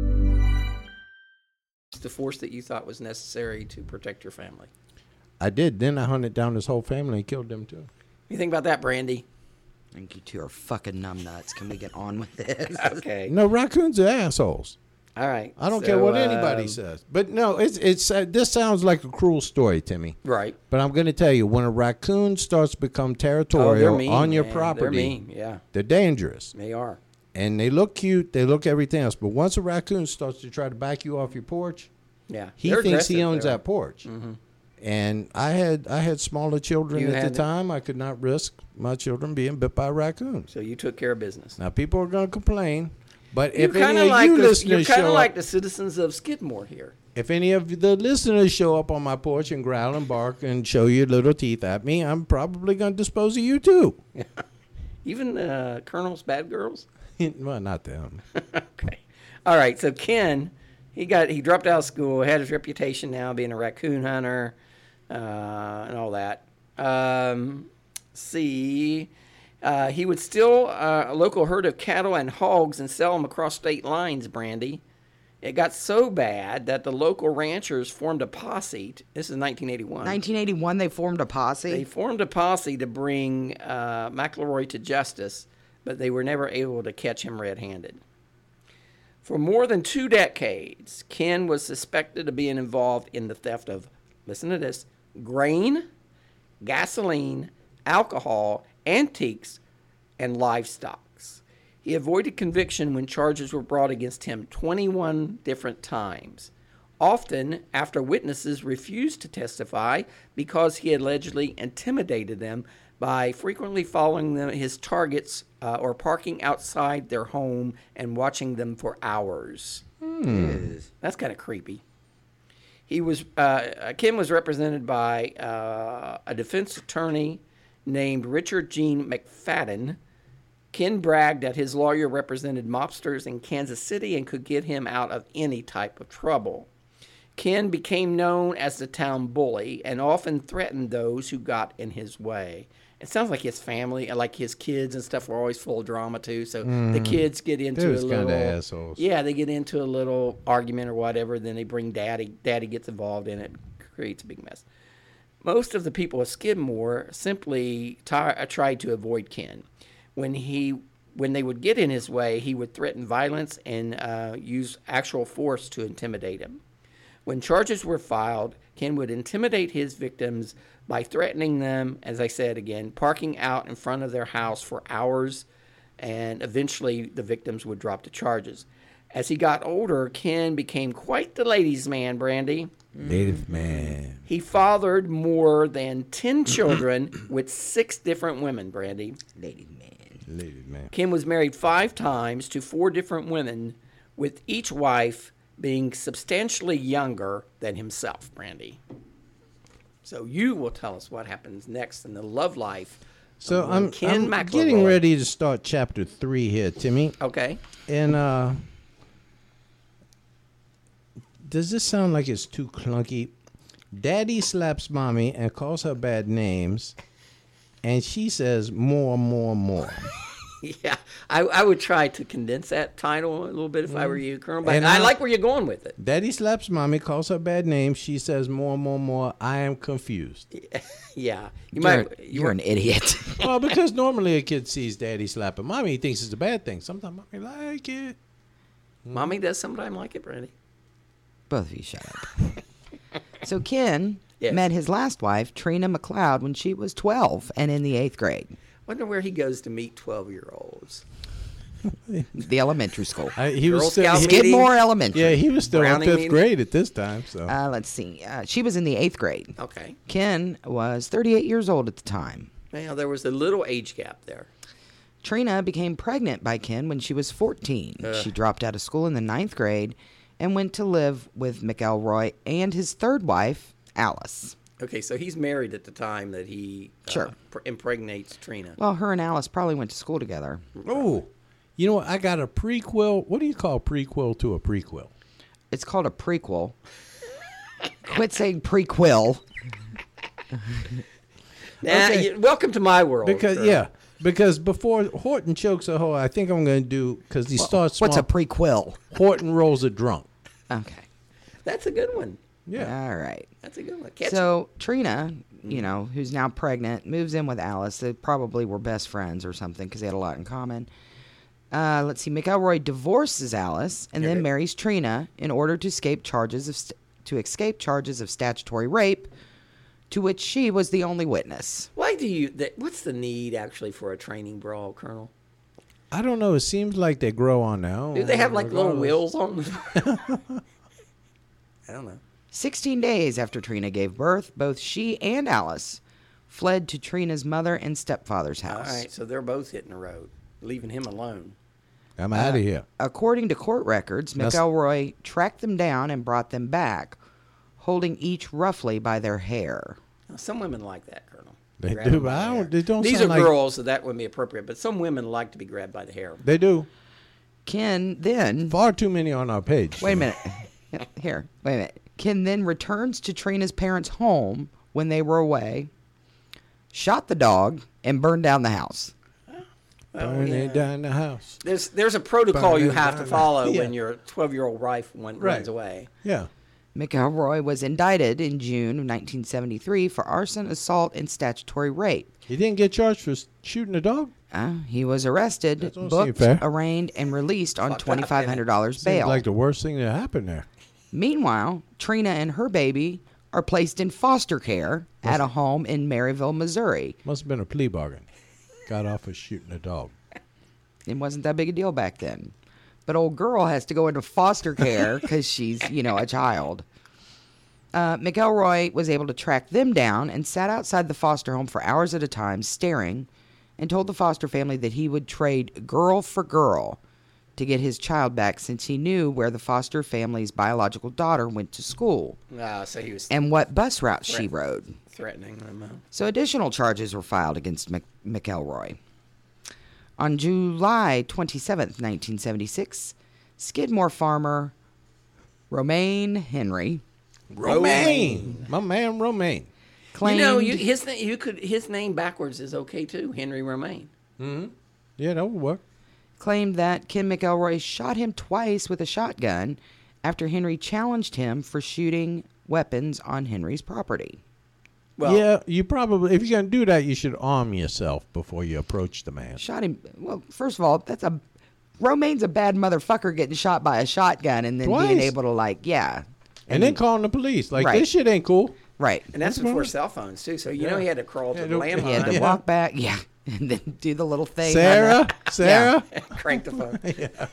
The force that you thought was necessary to protect your family. I did. Then I hunted down his whole family and killed them too. What do you think about that, Brandy? I think you two are fucking numbnuts. Can we get on with this? Okay. No, raccoons are assholes. All right. I don't so, care what um, anybody says. But no, it's it's uh, this sounds like a cruel story, Timmy. Right. But I'm going to tell you, when a raccoon starts to become Oh, territorial they're mean, on your man. property, They're mean, yeah. they're dangerous. They are. And they look cute, they look everything else. But once a raccoon starts to try to back you off your porch, Yeah. he They're thinks he aggressive, owns they are. that porch. Mm-hmm. And I had I had smaller children You at had the to- time. I could not risk my children being bit by raccoons. So you took care of business. Now people are going to complain, but You're if any kind of of like you the, listeners you're kind show of like up, the citizens of Skidmore here. if any of the listeners show up on my porch and growl and bark and show your little teeth at me, I'm probably going to dispose of you too. Even uh, Colonel's bad girls. Well, not them. Okay. All right. So Ken, he got he dropped out of school, had his reputation now being a raccoon hunter, uh, and all that. Um, see, uh, he would steal uh, a local herd of cattle and hogs and sell them across state lines. Brandy. It got so bad that the local ranchers formed a posse. This is nineteen eighty-one. nineteen eighty-one, they formed a posse. They formed a posse to bring uh, McElroy to justice, but they were never able to catch him red-handed. For more than two decades, Ken was suspected of being involved in the theft of, listen to this, grain, gasoline, alcohol, antiques, and livestock. He avoided conviction when charges were brought against him twenty-one different times, often after witnesses refused to testify because he allegedly intimidated them by frequently following them, his targets uh, or parking outside their home and watching them for hours. Hmm. That's kind of creepy. He was uh, Kim was represented by uh, a defense attorney named Richard Gene McFadden. Ken bragged that his lawyer represented mobsters in Kansas City and could get him out of any type of trouble. Ken became known as the town bully and often threatened those who got in his way. It sounds like his family, like his kids and stuff, were always full of drama too. So mm. the kids get into They're a just little, kinda assholes. Yeah, they get into a little argument or whatever. Then they bring daddy. Daddy gets involved in it, creates a big mess. Most of the people of Skidmore simply t- tried to avoid Ken. When he, when they would get in his way, he would threaten violence and uh, use actual force to intimidate him. When charges were filed, Ken would intimidate his victims by threatening them, as I said again, parking out in front of their house for hours, and eventually the victims would drop the charges. As he got older, Ken became quite the ladies' man, Brandy. Native man. He fathered more than ten children with six different women, Brandy. Lady man. Lady man. Ken was married five times to four different women, with each wife being substantially younger than himself, Brandy. So you will tell us what happens next in the love life. So of I'm, Ken I'm McElroy. getting ready to start chapter three here, Timmy. Okay. And uh, does this sound like it's too clunky? Daddy slaps mommy and calls her bad names, and she says more, more, more. Yeah, I, I would try to condense that title a little bit if I were you, Colonel. But And I, I- like where you're going with it. Daddy slaps mommy, calls her bad names. She says more, more, more. I am confused. Yeah, you You're, might. You you're an idiot. Well, because normally a kid sees daddy slapping mommy, he thinks it's a bad thing. Sometimes mommy like it. Mommy does sometimes like it, Brandy. Both of you shut up. So Ken Yes. met his last wife, Trina McLeod, when she was twelve and in the eighth grade. Wonder where he goes to meet twelve-year-olds. The elementary school. I, he Girl was still, Scout he- meeting. Skidmore Elementary. yeah, he was still Brownie in fifth meeting. grade at this time. So Uh, let's see. Uh, she was in the eighth grade. Okay. Ken was thirty-eight years old at the time. Well, there was a little age gap there. Trina became pregnant by Ken when she was fourteen. She dropped out of school in the ninth grade and went to live with McElroy and his third wife, Alice. Okay, so he's married at the time that he uh, Sure. pr- impregnates Trina. Well, her and Alice probably went to school together. oh, you know what? I got a prequel. What do you call prequel to a prequel? It's called a prequel. Quit saying prequel. Nah, okay. you- welcome to my world. Because sir. yeah, because before Horton chokes a hoe, I think I'm going to do because he starts small. What's a prequel? Horton rolls a drunk. Okay. That's a good one. Yeah. All right. That's a good one. Catch So Trina, you know, who's now pregnant, moves in with Alice. They probably were best friends or something because they had a lot in common. Uh, let's see. McElroy divorces Alice and then Okay. marries Trina in order to escape charges of st- to escape charges of statutory rape, to which she was the only witness. Why do you? That, what's the need actually for a training brawl, Colonel? I don't know. It seems like they grow on their own. Do they have like little regardless. wheels on them? I don't know. Sixteen days after Trina gave birth, both she and Alice fled to Trina's mother and stepfather's All house. right, so they're both hitting the road, leaving him alone. I'm out of here. According to court records, That's- McElroy tracked them down and brought them back, holding each roughly by their hair. Now, some women like that, Colonel. They Grab do, them but by I the don't- hair. they don't These are sound like- girls, so that wouldn't be appropriate. But some women like to be grabbed by the hair. They do. Ken then... Far too many on our page. Wait a minute. Yeah, Here, wait a minute. Ken then returns to Trina's parents' home when they were away, shot the dog, and burned down the house. Burn yeah. it down the house. There's there's a protocol Burn you it have to down. follow Yeah. when your twelve-year-old wife went, Right. runs away. Yeah. McElroy was indicted in June of nineteen seventy-three for arson, assault, and statutory rape. He didn't get charged for s- shooting a dog? Uh, he was arrested, That don't seem booked, fair. arraigned, and released on Fucked up, twenty-five hundred dollars Seems bail. like the worst thing that happened there. Meanwhile, Trina and her baby are placed in foster care at a home in Maryville, Missouri. Must have been a plea bargain. Got off for shooting a dog. It wasn't that big a deal back then. But old girl has to go into foster care because she's, you know, a child. Uh, McElroy was able to track them down and sat outside the foster home for hours at a time, staring, and told the foster family that he would trade girl for girl to get his child back since he knew where the foster family's biological daughter went to school Uh, so he was and what bus route she Threat- rode. threatening them. uh, So additional charges were filed against Mc- McElroy. On July twenty-seventh, nineteen seventy-six, Skidmore farmer Romaine Henry Romaine. My man Romaine. claimed You know, you, his na- you could his name backwards is okay too. Henry Romaine. Yeah, that would work. claimed that Ken McElroy shot him twice with a shotgun after Henry challenged him for shooting weapons on Henry's property. Well, yeah, you probably, if you're going to do that, you should arm yourself before you approach the man. Shot him. Well, first of all, that's a Romaine's a bad motherfucker getting shot by a shotgun and then being Twice. able to like, yeah, And then calling the police. Like, Right. this shit ain't cool. right. and that's What's before wrong? cell phones too. So you Yeah. know he had to crawl to Yeah, the don't- landline. He had to Yeah. walk back, yeah, and then do the little thing. on Sarah? the- Sarah? Crank the phone.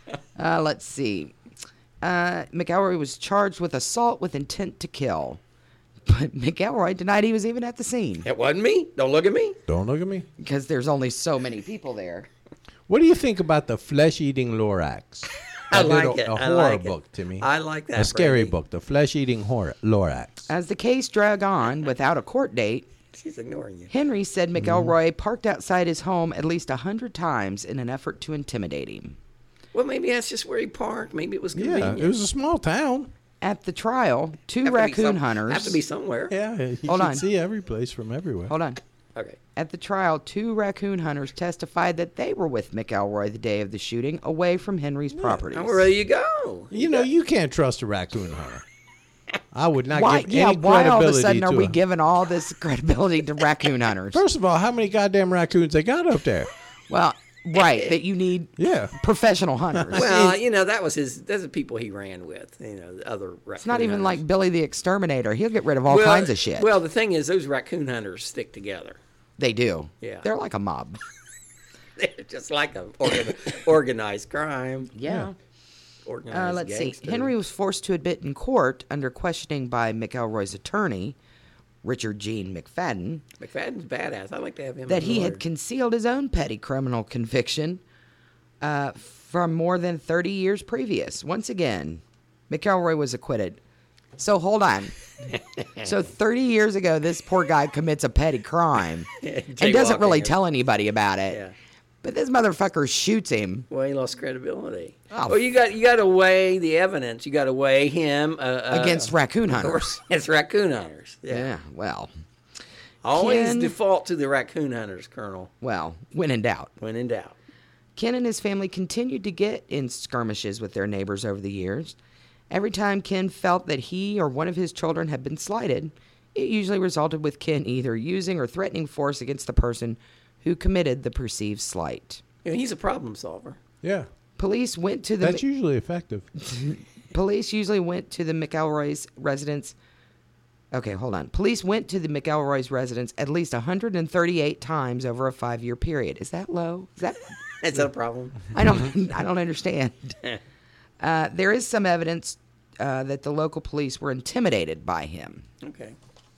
Uh, let's see. Uh, McElroy was charged with assault with intent to kill. But McElroy denied he was even at the scene. It wasn't me. Don't look at me. Don't look at me. Because there's only so many people there. What do you think about the flesh-eating Lorax? I did like a, it. A I horror like it. book to me. I like that, A scary Brady. book, the flesh-eating horror, Lorax. As the case dragged on without a court date, She's ignoring you. Henry said McElroy parked outside his home at least a hundred times in an effort to intimidate him. Well, maybe that's just where he parked. Maybe it was Yeah, convenient. it was a small town. At the trial, two Have to be raccoon some- hunters. Have to be somewhere. Yeah, you Hold should on. see every place from everywhere. Hold on. Okay. At the trial, two raccoon hunters testified that they were with McElroy the day of the shooting, away from Henry's properties. Now, where you go? You know, you can't trust a raccoon hunter. I would not Why? give Yeah. any Why all of a credibility sudden are to we a- giving all this credibility to raccoon hunters? First of all, how many goddamn raccoons they got up there? Well, right. That you need Yeah. professional hunters. Well, you know, that was his. That's the people he ran with. You know, the other. It's not even like Billy the Exterminator. He'll get rid of all well, kinds of shit. Well, the thing is, those raccoon hunters stick together. They do. Yeah. They're like a mob. They're just like a organ- organized crime. Yeah. Organized Uh, let's see. gangster. Henry was forced to admit in court under questioning by McElroy's attorney, Richard Gene McFadden, McFadden's badass. I like to have him. that as a he lawyer. had concealed his own petty criminal conviction uh, from more than thirty years previous. Once again, McElroy was acquitted. So hold on. So thirty years ago, this poor guy commits a petty crime and doesn't really Jaywalking. tell anybody about it. Yeah. But this motherfucker shoots him. Well, he lost credibility. Oh, well, you got you got to weigh the evidence. You got to weigh him uh, uh, Against raccoon hunters. It's raccoon hunters. Yeah. Yeah, well, Always Ken- default to the raccoon hunters, Colonel. well, when in doubt. When in doubt. Ken and his family continued to get in skirmishes with their neighbors over the years. Every time Ken felt that he or one of his children had been slighted, it usually resulted with Ken either using or threatening force against the person who committed the perceived slight. You know, he's a problem solver. Yeah. Police went to the That's usually effective. Police usually went to the McElroy's residence. Okay, hold on. Police went to the McElroy's residence at least one hundred thirty-eight times over a five-year period. Is that low? Is that? Is that a problem? I don't. I don't understand. Uh, there is some evidence uh, that the local police were intimidated by him. Okay.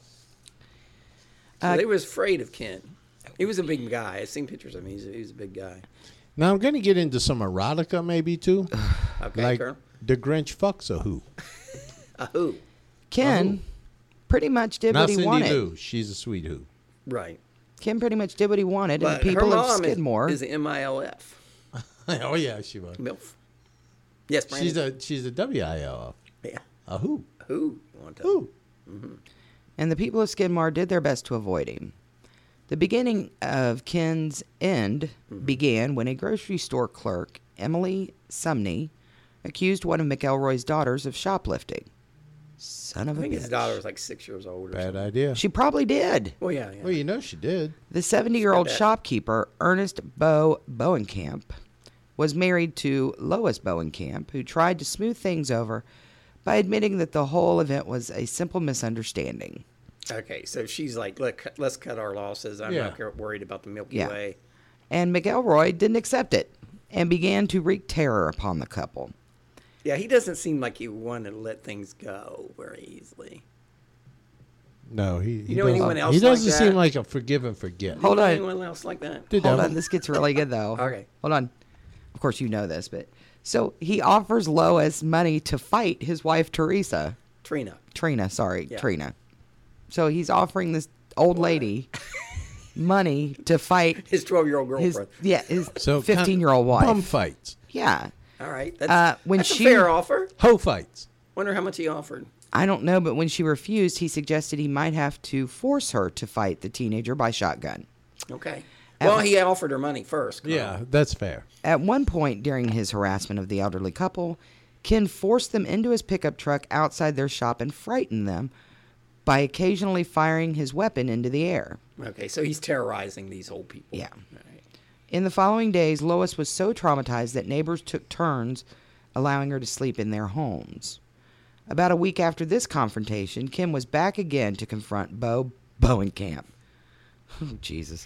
So Uh, they was afraid of Ken. He was a big guy. I've seen pictures of him. He's a, he's a big guy. Now I'm going to get into some erotica maybe too. Okay, like Colonel. the Grinch fucks a who. A who? Ken pretty much did Not what he Cindy wanted. Lou. She's a sweet who. Right. Ken pretty much did what he wanted, But and people her of mom Skidmore. is, is an M I L F. Oh yeah, she was. MILF. Yes, Brandon. She's a she's a W I L F. Yeah. A who? Who? You want to Who? and the people of Skidmore did their best to avoid him. The beginning of Ken's end began when a grocery store clerk, Emily Sumney, accused one of McElroy's daughters of shoplifting. Son of I a think bitch. his daughter was like six years old or Bad something. idea. She probably did. Well, yeah, yeah. Well, you know she did. The seventy-year-old bet. shopkeeper, Ernest Bo Bowenkamp, was married to Lois Bowenkamp, who tried to smooth things over by admitting that the whole event was a simple misunderstanding. Okay, so she's like, Let, cut- let's cut our losses. I'm Yeah. not care- worried about the Milky Yeah. Way. And McElroy didn't accept it and began to wreak terror upon the couple. Yeah, he doesn't seem like he wanted to let things go very easily. No, he. he know doesn't- anyone else He doesn't like seem that? like a forgive and forget. Hold You know on. anyone else like that? The Hold devil. on, this gets really good though. Okay. Hold on. Of course you know this, but so he offers Lois money to fight his wife Teresa. Trina. Trina, sorry, Yeah. Trina. So he's offering this old lady money to fight His twelve-year-old his girlfriend. yeah, his So fifteen-year-old wife. Bum fights. Yeah. All right. That's, Uh, when that's she- a fair offer. Ho fights. Wonder how much he offered. I don't know, but when she refused, he suggested he might have to force her to fight the teenager by shotgun. Okay. At- Well, he offered her money first. Colonel. Yeah, that's fair. At one point during his harassment of the elderly couple, Ken forced them into his pickup truck outside their shop and frightened them by occasionally firing his weapon into the air. Okay, so he's terrorizing these old people. Yeah. All right. In the following days, Lois was so traumatized that neighbors took turns allowing her to sleep in their homes. About a week after this confrontation, Kim was back again to confront Bo Bowenkamp. Oh, Jesus.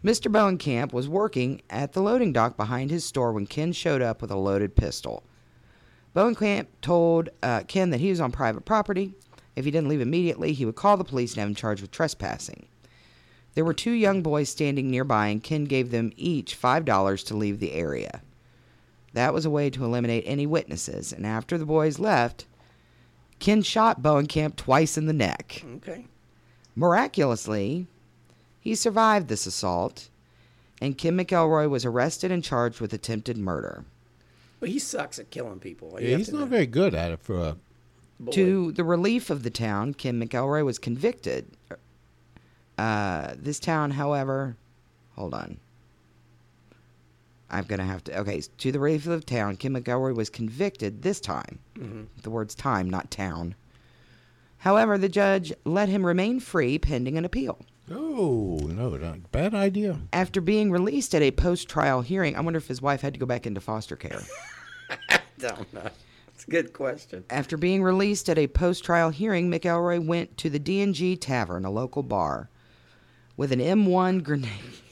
Mister Bowenkamp was working at the loading dock behind his store when Ken showed up with a loaded pistol. Bowenkamp told uh, Ken that he was on private property. If he didn't leave immediately, he would call the police and have him charged with trespassing. There were two young boys standing nearby, and Ken gave them each five dollars to leave the area. That was a way to eliminate any witnesses, and after the boys left, Ken shot Bowenkamp twice in the neck. Okay. Miraculously, he survived this assault, and Ken McElroy was arrested and charged with attempted murder. But he sucks at killing people. You Yeah, have he's to not know. very good at it for a. Boy. To the relief of the town, Ken McElroy was convicted. Uh, this town, however, hold on. I'm going to have to, okay, to the relief of the town, Ken McElroy was convicted this time. Mm-hmm. The word's time, not town. However, the judge let him remain free pending an appeal. Oh, no, not, bad idea. After being released at a post-trial hearing, I wonder if his wife had to go back into foster care. I don't know. It's a good question. After being released at a post-trial hearing, McElroy went to the D and G Tavern, a local bar, with an M one grenade.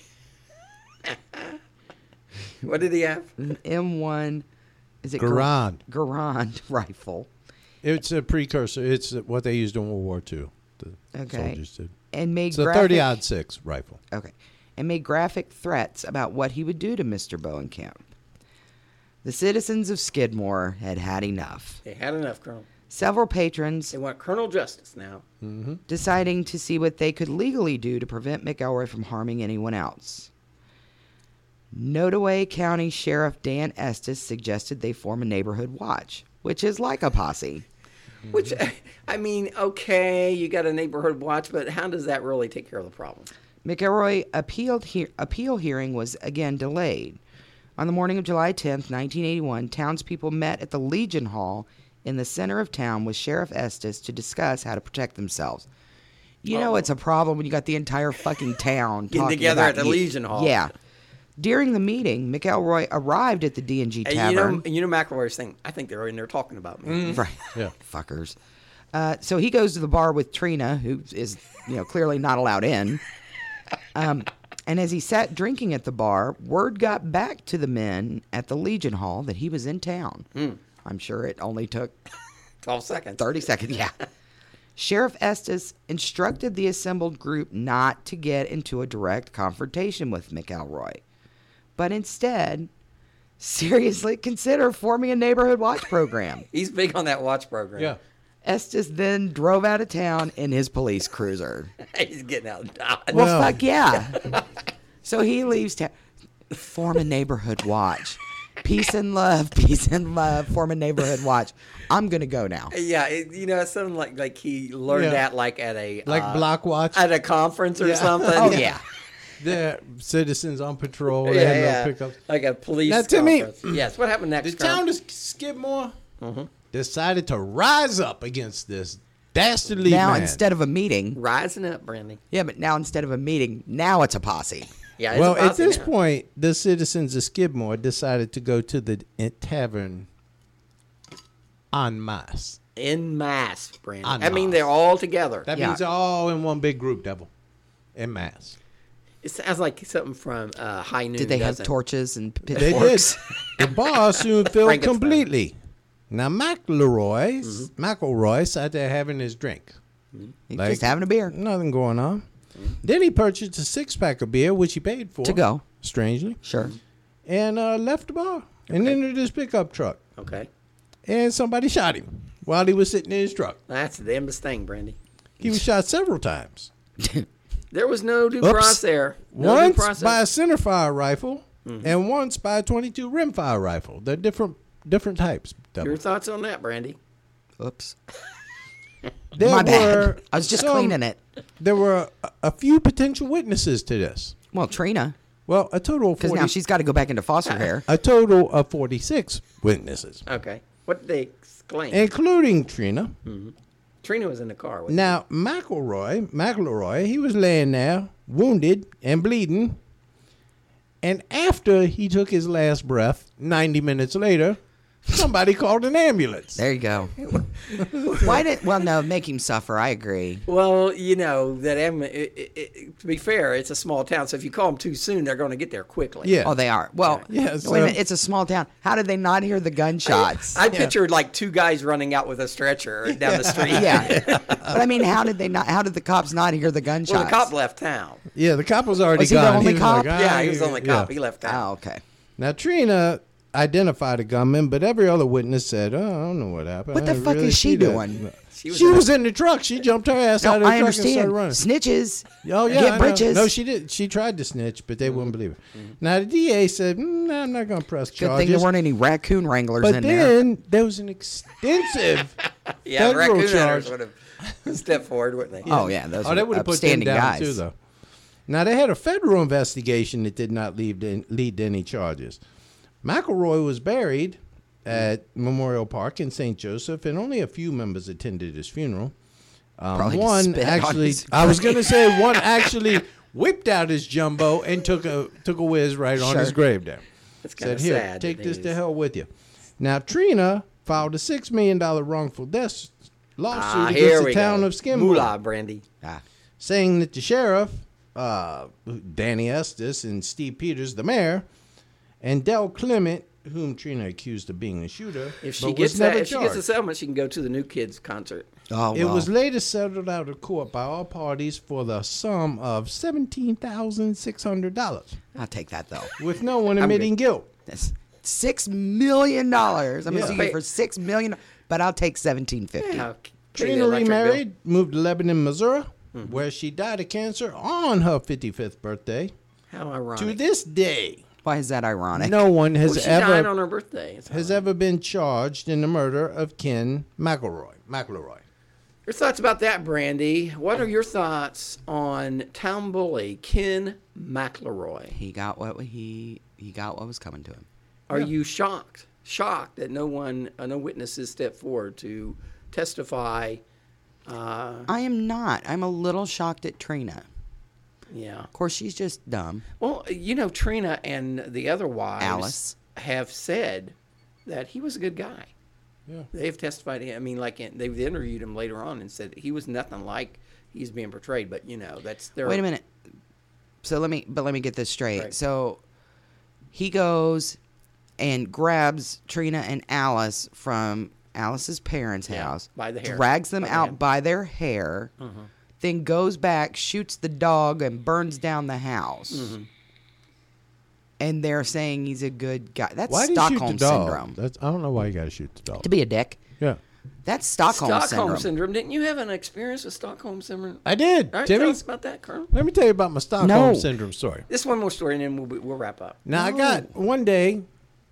What did he have? An M one, is it Garand. Gar- Garand rifle. It's a precursor. It's what they used in World War Two. The Okay. soldiers did. And made It's a graphic, thirty aught six rifle. Okay. And made graphic threats about what he would do to Mister Bowenkamp. The citizens of Skidmore had had enough. They had enough, Colonel. Several patrons They want Colonel Justice now. deciding to see what they could legally do to prevent McElroy from harming anyone else. Nodaway County Sheriff Dan Estes suggested they form a neighborhood watch, which is like a posse. Which, I mean, okay, you got a neighborhood watch, but how does that really take care of the problem? McElroy appealed he- appeal hearing was again delayed. On the morning of July tenth, nineteen eighty-one, townspeople met at the Legion Hall in the center of town with Sheriff Estes to discuss how to protect themselves. You know, Oh. it's a problem when you got the entire fucking town Getting talking together about at the you. Legion Hall. Yeah. During the meeting, McElroy arrived at the D and G And Tavern. you know, you know McElroy's thing, I think they're in there talking about me. Right. Yeah. Fuckers. Uh, so he goes to the bar with Trina, who is, you know, clearly not allowed in. Um, and as he sat drinking at the bar, word got back to the men at the Legion Hall that he was in town. I'm sure it only took twelve seconds. thirty seconds. Yeah. Sheriff Estes instructed the assembled group not to get into a direct confrontation with McElroy, but instead seriously consider forming a neighborhood watch program. He's big on that watch program. Yeah. Estes then drove out of town in his police cruiser. He's getting out of Dodge. Well, Well. fuck yeah. So he leaves town. Form a neighborhood watch. Peace and love, peace and love. Form a neighborhood watch. I'm going to go now. Yeah, it, you know, it's something like like he learned Yeah. that like at a Like uh, block watch. at a conference or Yeah. something. Oh, yeah. The citizens on patrol. yeah, They had yeah. no pickups. Like a police Now, Timmy, conference. Yes, what happened next? The Colonel? town of Skidmore decided to rise up against this dastardly Now, man. instead of a meeting, Rising up, Brandy. yeah, but now instead of a meeting, now it's a posse. Yeah, it's well, a at posse this now. point, the citizens of Skidmore decided to go to the uh, tavern en masse. En masse, Brandy. En I mean, masse. they're all together. That Yeah. means they're all in one big group, devil. En masse. It sounds like something from uh, High Noon. Did they have doesn't it? torches and They did. pitchforks? The bar soon filled Frankenstein. completely. Now, McElroy, Mm-hmm. McElroy sat there having his drink. He's Like- just having a beer. Nothing going on. Then he purchased a six-pack of beer, which he paid for. To go. Strangely. Sure. And uh, left the bar and entered his pickup truck. Okay, And somebody shot him while he was sitting in his truck. that's the damnedest thing, Brandy. He was shot several times. There was no due Oops. process there. No due Once process. by a centerfire rifle and once by a twenty-two rimfire rifle. They're different different types. Your Devil. thoughts on that, Brandy? Oops. There My bad. were I was just some- cleaning it. There were a, a few potential witnesses to this. Well, Trina, Well, a total of because forty, now she's got to go back into foster care. a total of forty-six witnesses, Okay. What did they exclaim? including Trina. Trina was in the car with Now, McElroy, McElroy, he was laying there, wounded and bleeding. And after he took his last breath, ninety minutes later, Somebody called an ambulance. There you go. Why did? Well, no, make him suffer. I agree. Well, you know that. Em- it, it, it, to be fair, it's a small town, so if you call them too soon, they're going to get there quickly. Yeah. Oh, they are. Well, Yeah, wait so- a minute. It's a small town. How did they not hear the gunshots? I pictured like two guys running out with a stretcher down the street. yeah, but I mean, how did they not? How did the cops not hear the gunshots? Well, the cop left town. Yeah, the cop was already Was he the gone. only was cop? like, Yeah, he "Ah, was the only yeah." cop. He left town. Oh, okay. Now, Trina identified a gunman, but every other witness said, oh, I don't know what happened. What I the didn't fuck really is she see that." doing? She She was, was in in the truck. She jumped her ass out No, of the I truck and understand. started running. Snitches. Oh, yeah. Get I know. britches. No, she did. She tried to snitch, but they wouldn't believe her. Now, the D A said, mm, nah, I'm not going to press Good charges. thing there weren't any raccoon wranglers but in there. then there was an extensive Yeah, federal raccoon charge. hunters would have stepped forward, wouldn't they? Oh yeah, those Oh, they were would have put them upstanding down guys. too, though. Now they had a federal investigation that did not lead to, lead to any charges. McElroy was buried at Memorial Park in Saint Joseph, and only a few members attended his funeral. Um, Probably to one spit on actually, his I was going to say one actually whipped out his jumbo and took a took a whiz right on his Sure. grave there. It's kind Said, of "Here, sad. take that this he's- to hell with you." Now Trina filed a six million dollar wrongful death lawsuit Ah, against here the we town go. of Skimble, Moolah, Brandy. Ah, saying that the sheriff, uh, Danny Estes, and Steve Peters, the mayor, and Del Clement, whom Trina accused of being the shooter, If she but gets was never that, if she gets a charged. settlement, she can go to the New Kids concert. oh It well. was later settled out of court by all parties for the sum of seventeen thousand six hundred dollars, I'll take that though. with no one admitting guilt. That's six million dollars. I'm Yeah. gonna sue you for six million, but I'll take seventeen fifty. Yeah, pay the Trina electric bill. remarried, moved to Lebanon, Missouri, where she died of cancer on her fifty-fifth birthday. How ironic. To this day, Why is that ironic? no one has Well, she ever died on her birthday. It's has ironic. ever been charged in the murder of Ken McElroy. McElroy. Your thoughts about that, Brandy? What are your thoughts on town bully Ken McElroy? He got what he he got what was coming to him. Are you shocked? Shocked that no one, uh, no witnesses stepped forward to testify? Uh, I am not. I'm a little shocked at Trina. yeah. Of course, she's just dumb. Well, you know, Trina and the other wives Alice. have said that he was a good guy. Yeah. They've testified. I mean, like in, they've interviewed him later on and said he was nothing like he's being portrayed. But you know, that's their. Wait a minute. So let me, but let me get this straight. Right. So he goes and grabs Trina and Alice from Alice's parents' Yeah, house, by the hair. drags them By the out hand. by their hair, then goes back, shoots the dog, and burns down the house. Mm-hmm. And they're saying he's a good guy. That's Why did you shoot Stockholm the dog? syndrome. That's, I don't know why you got to shoot the dog. To be a dick. Yeah, That's Stockholm, Stockholm syndrome. syndrome. Didn't you have an experience with Stockholm syndrome? I did. All right, Timmy, tell us about that, Colonel. let me tell you about my Stockholm No. syndrome story. This one more story, and then we'll be- we'll wrap up. Now I got one day,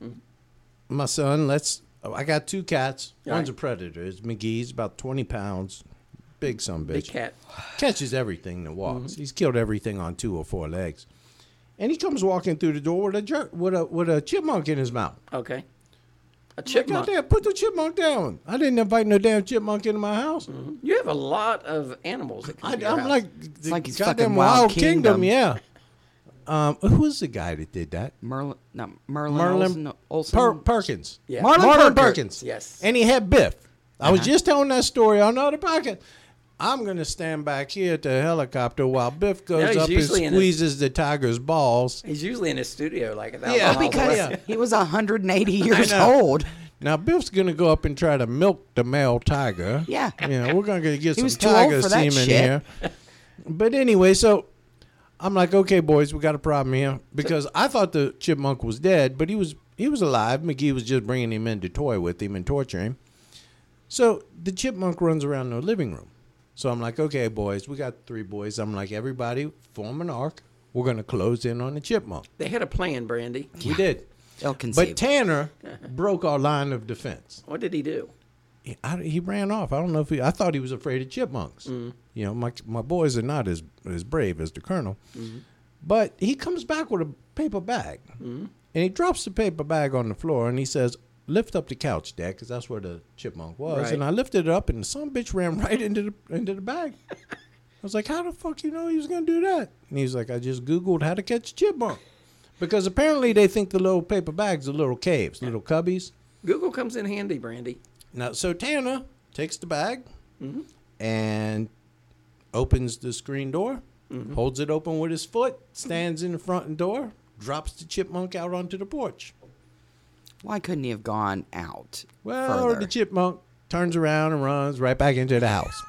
my son. Let's. I got two cats. All One's right. a predator. It's McGee's, about twenty pounds, big son of a Big bitch. cat. Catches everything that walks. Mm-hmm. He's killed everything on two or four legs, and he comes walking through the door with a jerk, with a with a chipmunk in his mouth. Okay. A Chipmunk. chipmunk. Goddamn, put the chipmunk down. I didn't invite no damn chipmunk into my house. You have a lot of animals that come I, to your I'm house. like the like it's goddamn fucking Wild Wild Kingdom. Kingdom. Yeah. Um, who's the guy that did that? Merlin, no, Merlin, Merlin Olsen. Olsen. Per- Perkins. Yeah. Marlon Marlon Perkins. Perkins. Yes. And he had Biff. I was Uh-huh. just telling that story on another podcast. I'm going to stand back here at the helicopter while Biff goes he's up and usually in his- squeezes the tiger's balls. He's usually in his studio like a thousand Yeah, miles Because away. he was one hundred eighty years know. old. Now, Biff's going to go up and try to milk the male tiger. Yeah. You know, we're going to get He some was too old tiger for that semen shit. here. But anyway, so I'm like, okay, boys, we got a problem here. Because I thought the chipmunk was dead, but he was he was alive. McGee was just bringing him in to toy with him and torture him. So the chipmunk runs around the living room. So I'm like, okay, boys, we got three boys. I'm like, everybody form an arc. We're going to close in on the chipmunk. They had a plan, Brandy. We did. Ill conceived. But Tanner broke our line of defense. What did he do? He, I, he ran off. I don't know if he. I thought he was afraid of chipmunks. You know, my my boys are not as as brave as the colonel. But he comes back with a paper bag, and he drops the paper bag on the floor, and he says, "Lift up the couch, Dad, because that's where the chipmunk was." Right. And I lifted it up, and some bitch ran right into the into the bag. I was like, "How the fuck you know he was gonna do that?" And he's like, "I just Googled how to catch a chipmunk." Because apparently they think the little paper bags are little caves, little cubbies. Google comes in handy, Brandy. Now, so Tanner takes the bag Mm-hmm. and opens the screen door, Mm-hmm. holds it open with his foot, stands in the front door, drops the chipmunk out onto the porch. Why couldn't he have gone out Well, further? the chipmunk turns around and runs right back into the house.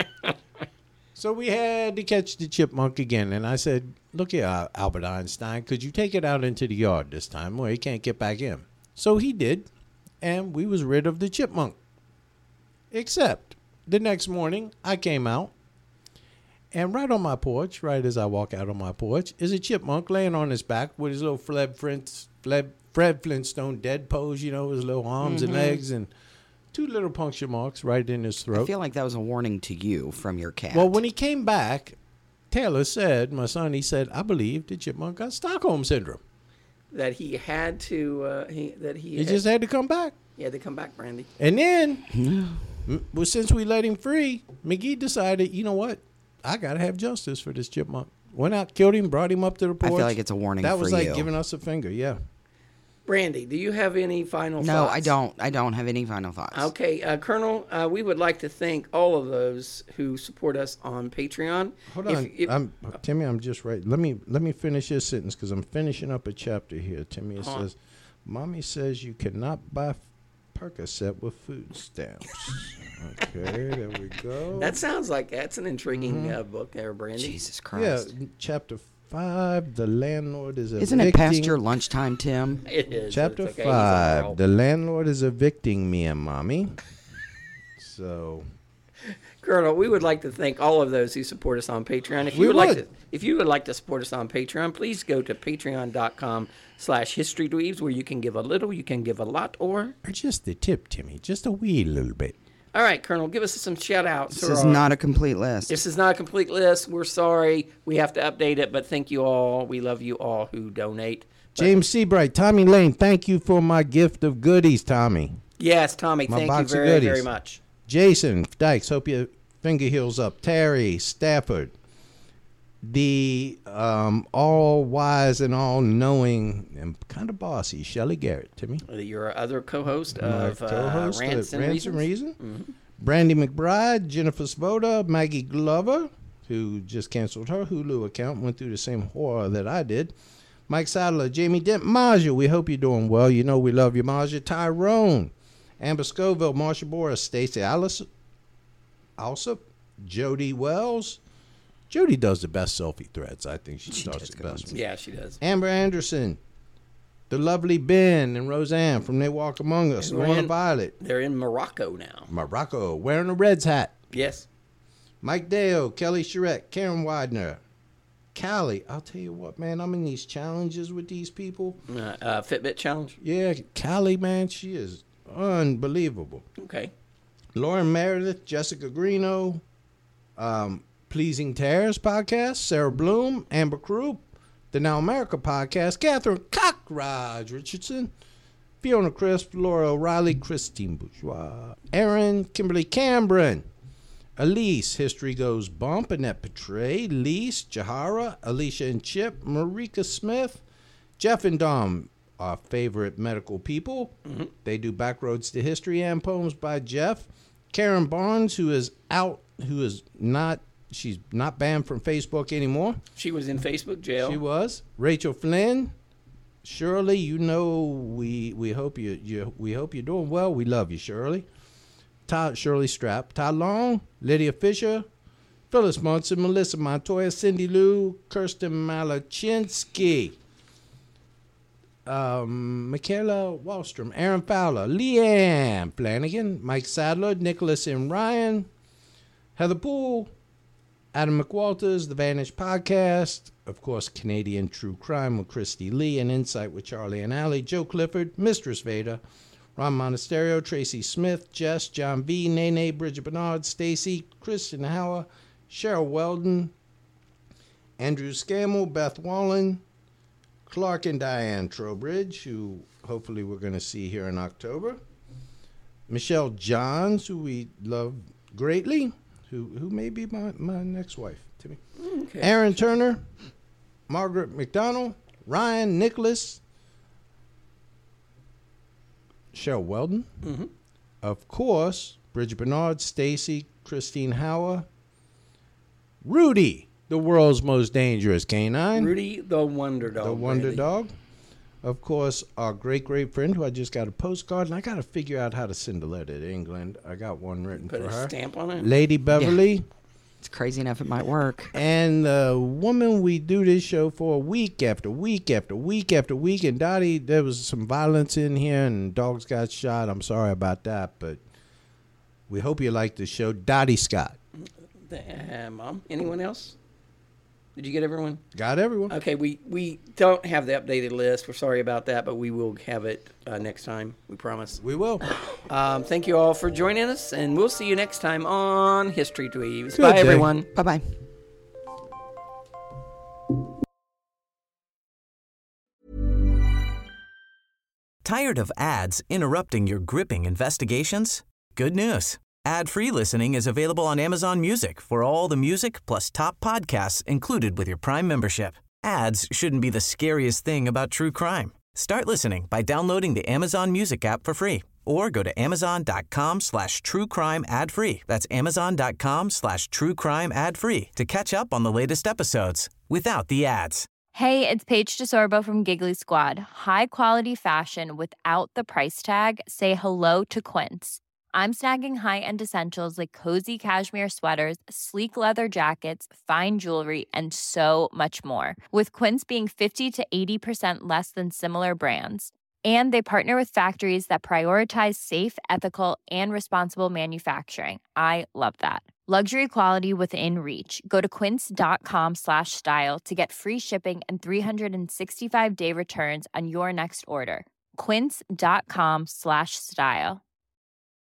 So we had to catch the chipmunk again, and I said, look here, Al- Albert Einstein, could you take it out into the yard this time where he can't get back in? So he did, and we was rid of the chipmunk. Except the next morning, I came out, and right on my porch, right as I walk out on my porch, is a chipmunk laying on his back with his little Fred, Flint, Fred, Fred Flintstone dead pose, you know, his little arms Mm-hmm. and legs, and two little puncture marks right in his throat. I feel like that was a warning to you from your cat. Well, when he came back, Taylor said, my son, he said, I believe the chipmunk got Stockholm Syndrome. That he had to, uh, he that he, He had, just had to come back. he had to come back, Brandy. And then, m- well, since we let him free, McGee decided, you know what? I got to have justice for this chipmunk. Went out, killed him, brought him up to the I porch. feel like it's a warning That for was like you. giving us a finger, yeah. Brandy, do you have any final no, thoughts? I don't. I don't have any final thoughts. Okay, uh, Colonel, uh, we would like to thank all of those who support us on Patreon. Hold If- on, if- I'm, Timmy. I'm just right. Let me let me finish this sentence because I'm finishing up a chapter here. Timmy, it Huh. says, "Mommy says you cannot buy Percocet with food stamps." Okay, there we go. that sounds like that's an intriguing Mm-hmm. uh, book there, Brandy. Jesus yeah. Christ. Chapter five. The landlord is Isn't evicting. it past your lunchtime, Tim? It is. Chapter It's okay, he's on a five. roll. The landlord is evicting me and mommy. So Colonel, we would like to thank all of those who support us on Patreon. If you We would, like would. to, if you would like to support us on Patreon, please go to patreon dot com slash history dweebs, where you can give a little, you can give a lot, or or just the tip, Timmy, just a wee little bit. all right, Colonel, give us some shout outs. This is not a complete list. This is not a complete list. We're sorry. We have to update it, but thank you all. We love you all who donate. But James Seabright, Tommy Lane, thank you for my gift of goodies, Tommy. yes, Tommy, My thank you box of very, goodies. very much. Jason Dykes, hope your finger heals up. Terry Stafford, the um, all wise and all knowing and kind of bossy Shelley Garrett, Timmy. Your other co-host My of co-host uh, of Rants and Rants and Reasons. Reason. Brandy McBride, Jennifer Svoda, Maggie Glover, who just canceled her Hulu account, went through the same horror that I did. Mike Sadler, Jamie Dent, Maja, we hope you're doing well. You know we love you, Maja. Tyrone, Amber Scoville, Marsha Boris, Stacey Alice, Alsop, Jody Wells. Jody does the best selfie threads. I think she, She starts does the good best ones. ones. Yeah, she does. Amber Anderson, the lovely Ben and Roseanne from They Walk Among Us, And we're Lorna in- Violet, They're in Morocco now. Morocco, wearing a Reds hat. Yes. Mike Deo, Kelly Charette, Karen Widener, Callie. I'll tell you what, man, I'm in these challenges with these people. Uh, uh, Fitbit challenge. Yeah, Callie, man, she is unbelievable. Okay. Lauren Meredith, Jessica Greeno, um, Pleasing Tears podcast, Sarah Bloom, Amber Croup, the Now America podcast, Catherine Cockrodge Richardson, Fiona Crisp, Laura O'Reilly, Christine Bourgeois, Aaron, Kimberly Cambron, Elise, History Goes Bump, Annette Petray, Lise, Jahara, Alicia and Chip, Marika Smith, Jeff and Dom, our favorite medical people. Mm-hmm. They do Backroads to History and poems by Jeff. Karen Barnes, who is out, who is not, she's not banned from Facebook anymore. She was in Facebook jail. She was. Rachel Flynn. Shirley, you know we we hope you, you we hope you're doing well. We love you, Shirley. Todd Shirley Strap, Todd Long, Lydia Fisher, Phyllis Munson, Melissa Montoya, Cindy Lou, Kirsten Malachinsky, um, Michaela Wallstrom, Aaron Fowler, Leanne Flanagan, Mike Sadler, Nicholas M. Ryan, Heather Poole, Adam McWalters, The Vanish Podcast, of course, Canadian True Crime with Christy Lee, and Insight with Charlie and Allie, Joe Clifford, Mistress Veda, Ron Monasterio, Tracy Smith, Jess, John V, Nene, Bridget Bernard, Stacy, Kristen Hauer, Cheryl Weldon, Andrew Scammell, Beth Wallen, Clark and Diane Trowbridge, who hopefully we're going to see here in October, Michelle Johns, who we love greatly, who who may be my, my next wife, Timmy. Okay. Aaron Turner, Margaret McDonald, Ryan Nicholas, Cheryl Weldon. Mm-hmm. Of course, Bridget Bernard, Stacy, Christine Hauer, Rudy, the world's most dangerous canine. Rudy the Wonder Dog. The Wonder baby. Dog. Of course, our great, great friend who I just got a postcard, and I got to figure out how to send a letter to England. I got one written Put for a her. stamp on it. Lady Beverly. It's crazy enough it might work. And the woman we do this show for week after week after week after week. And Dottie, there was some violence in here and dogs got shot. I'm sorry about that, but we hope you like the show. Dottie Scott. Uh, Mom, anyone else? Did you get everyone? Got everyone. Okay, we, we don't have the updated list. We're sorry about that, but we will have it uh, next time. We promise. We will. Um, thank you all for joining us, and we'll see you next time on History Dweebs. Good Bye, day. everyone. Bye-bye. Tired of ads interrupting your gripping investigations? Good news. Ad-free listening is available on Amazon Music for all the music plus top podcasts included with your Prime membership. Ads shouldn't be the scariest thing about true crime. Start listening by downloading the Amazon Music app for free or go to amazon.com slash true crime ad free. That's amazon.com slash true crime ad free to catch up on the latest episodes without the ads. Hey, it's Paige DeSorbo from Giggly Squad. High quality fashion without the price tag. Say hello to Quince. I'm snagging high-end essentials like cozy cashmere sweaters, sleek leather jackets, fine jewelry, and so much more. With Quince being fifty to eighty percent less than similar brands. And they partner with factories that prioritize safe, ethical, and responsible manufacturing. I love that. Luxury quality within reach. Go to quince.com slash style to get free shipping and three sixty-five day returns on your next order. Quince.com slash style.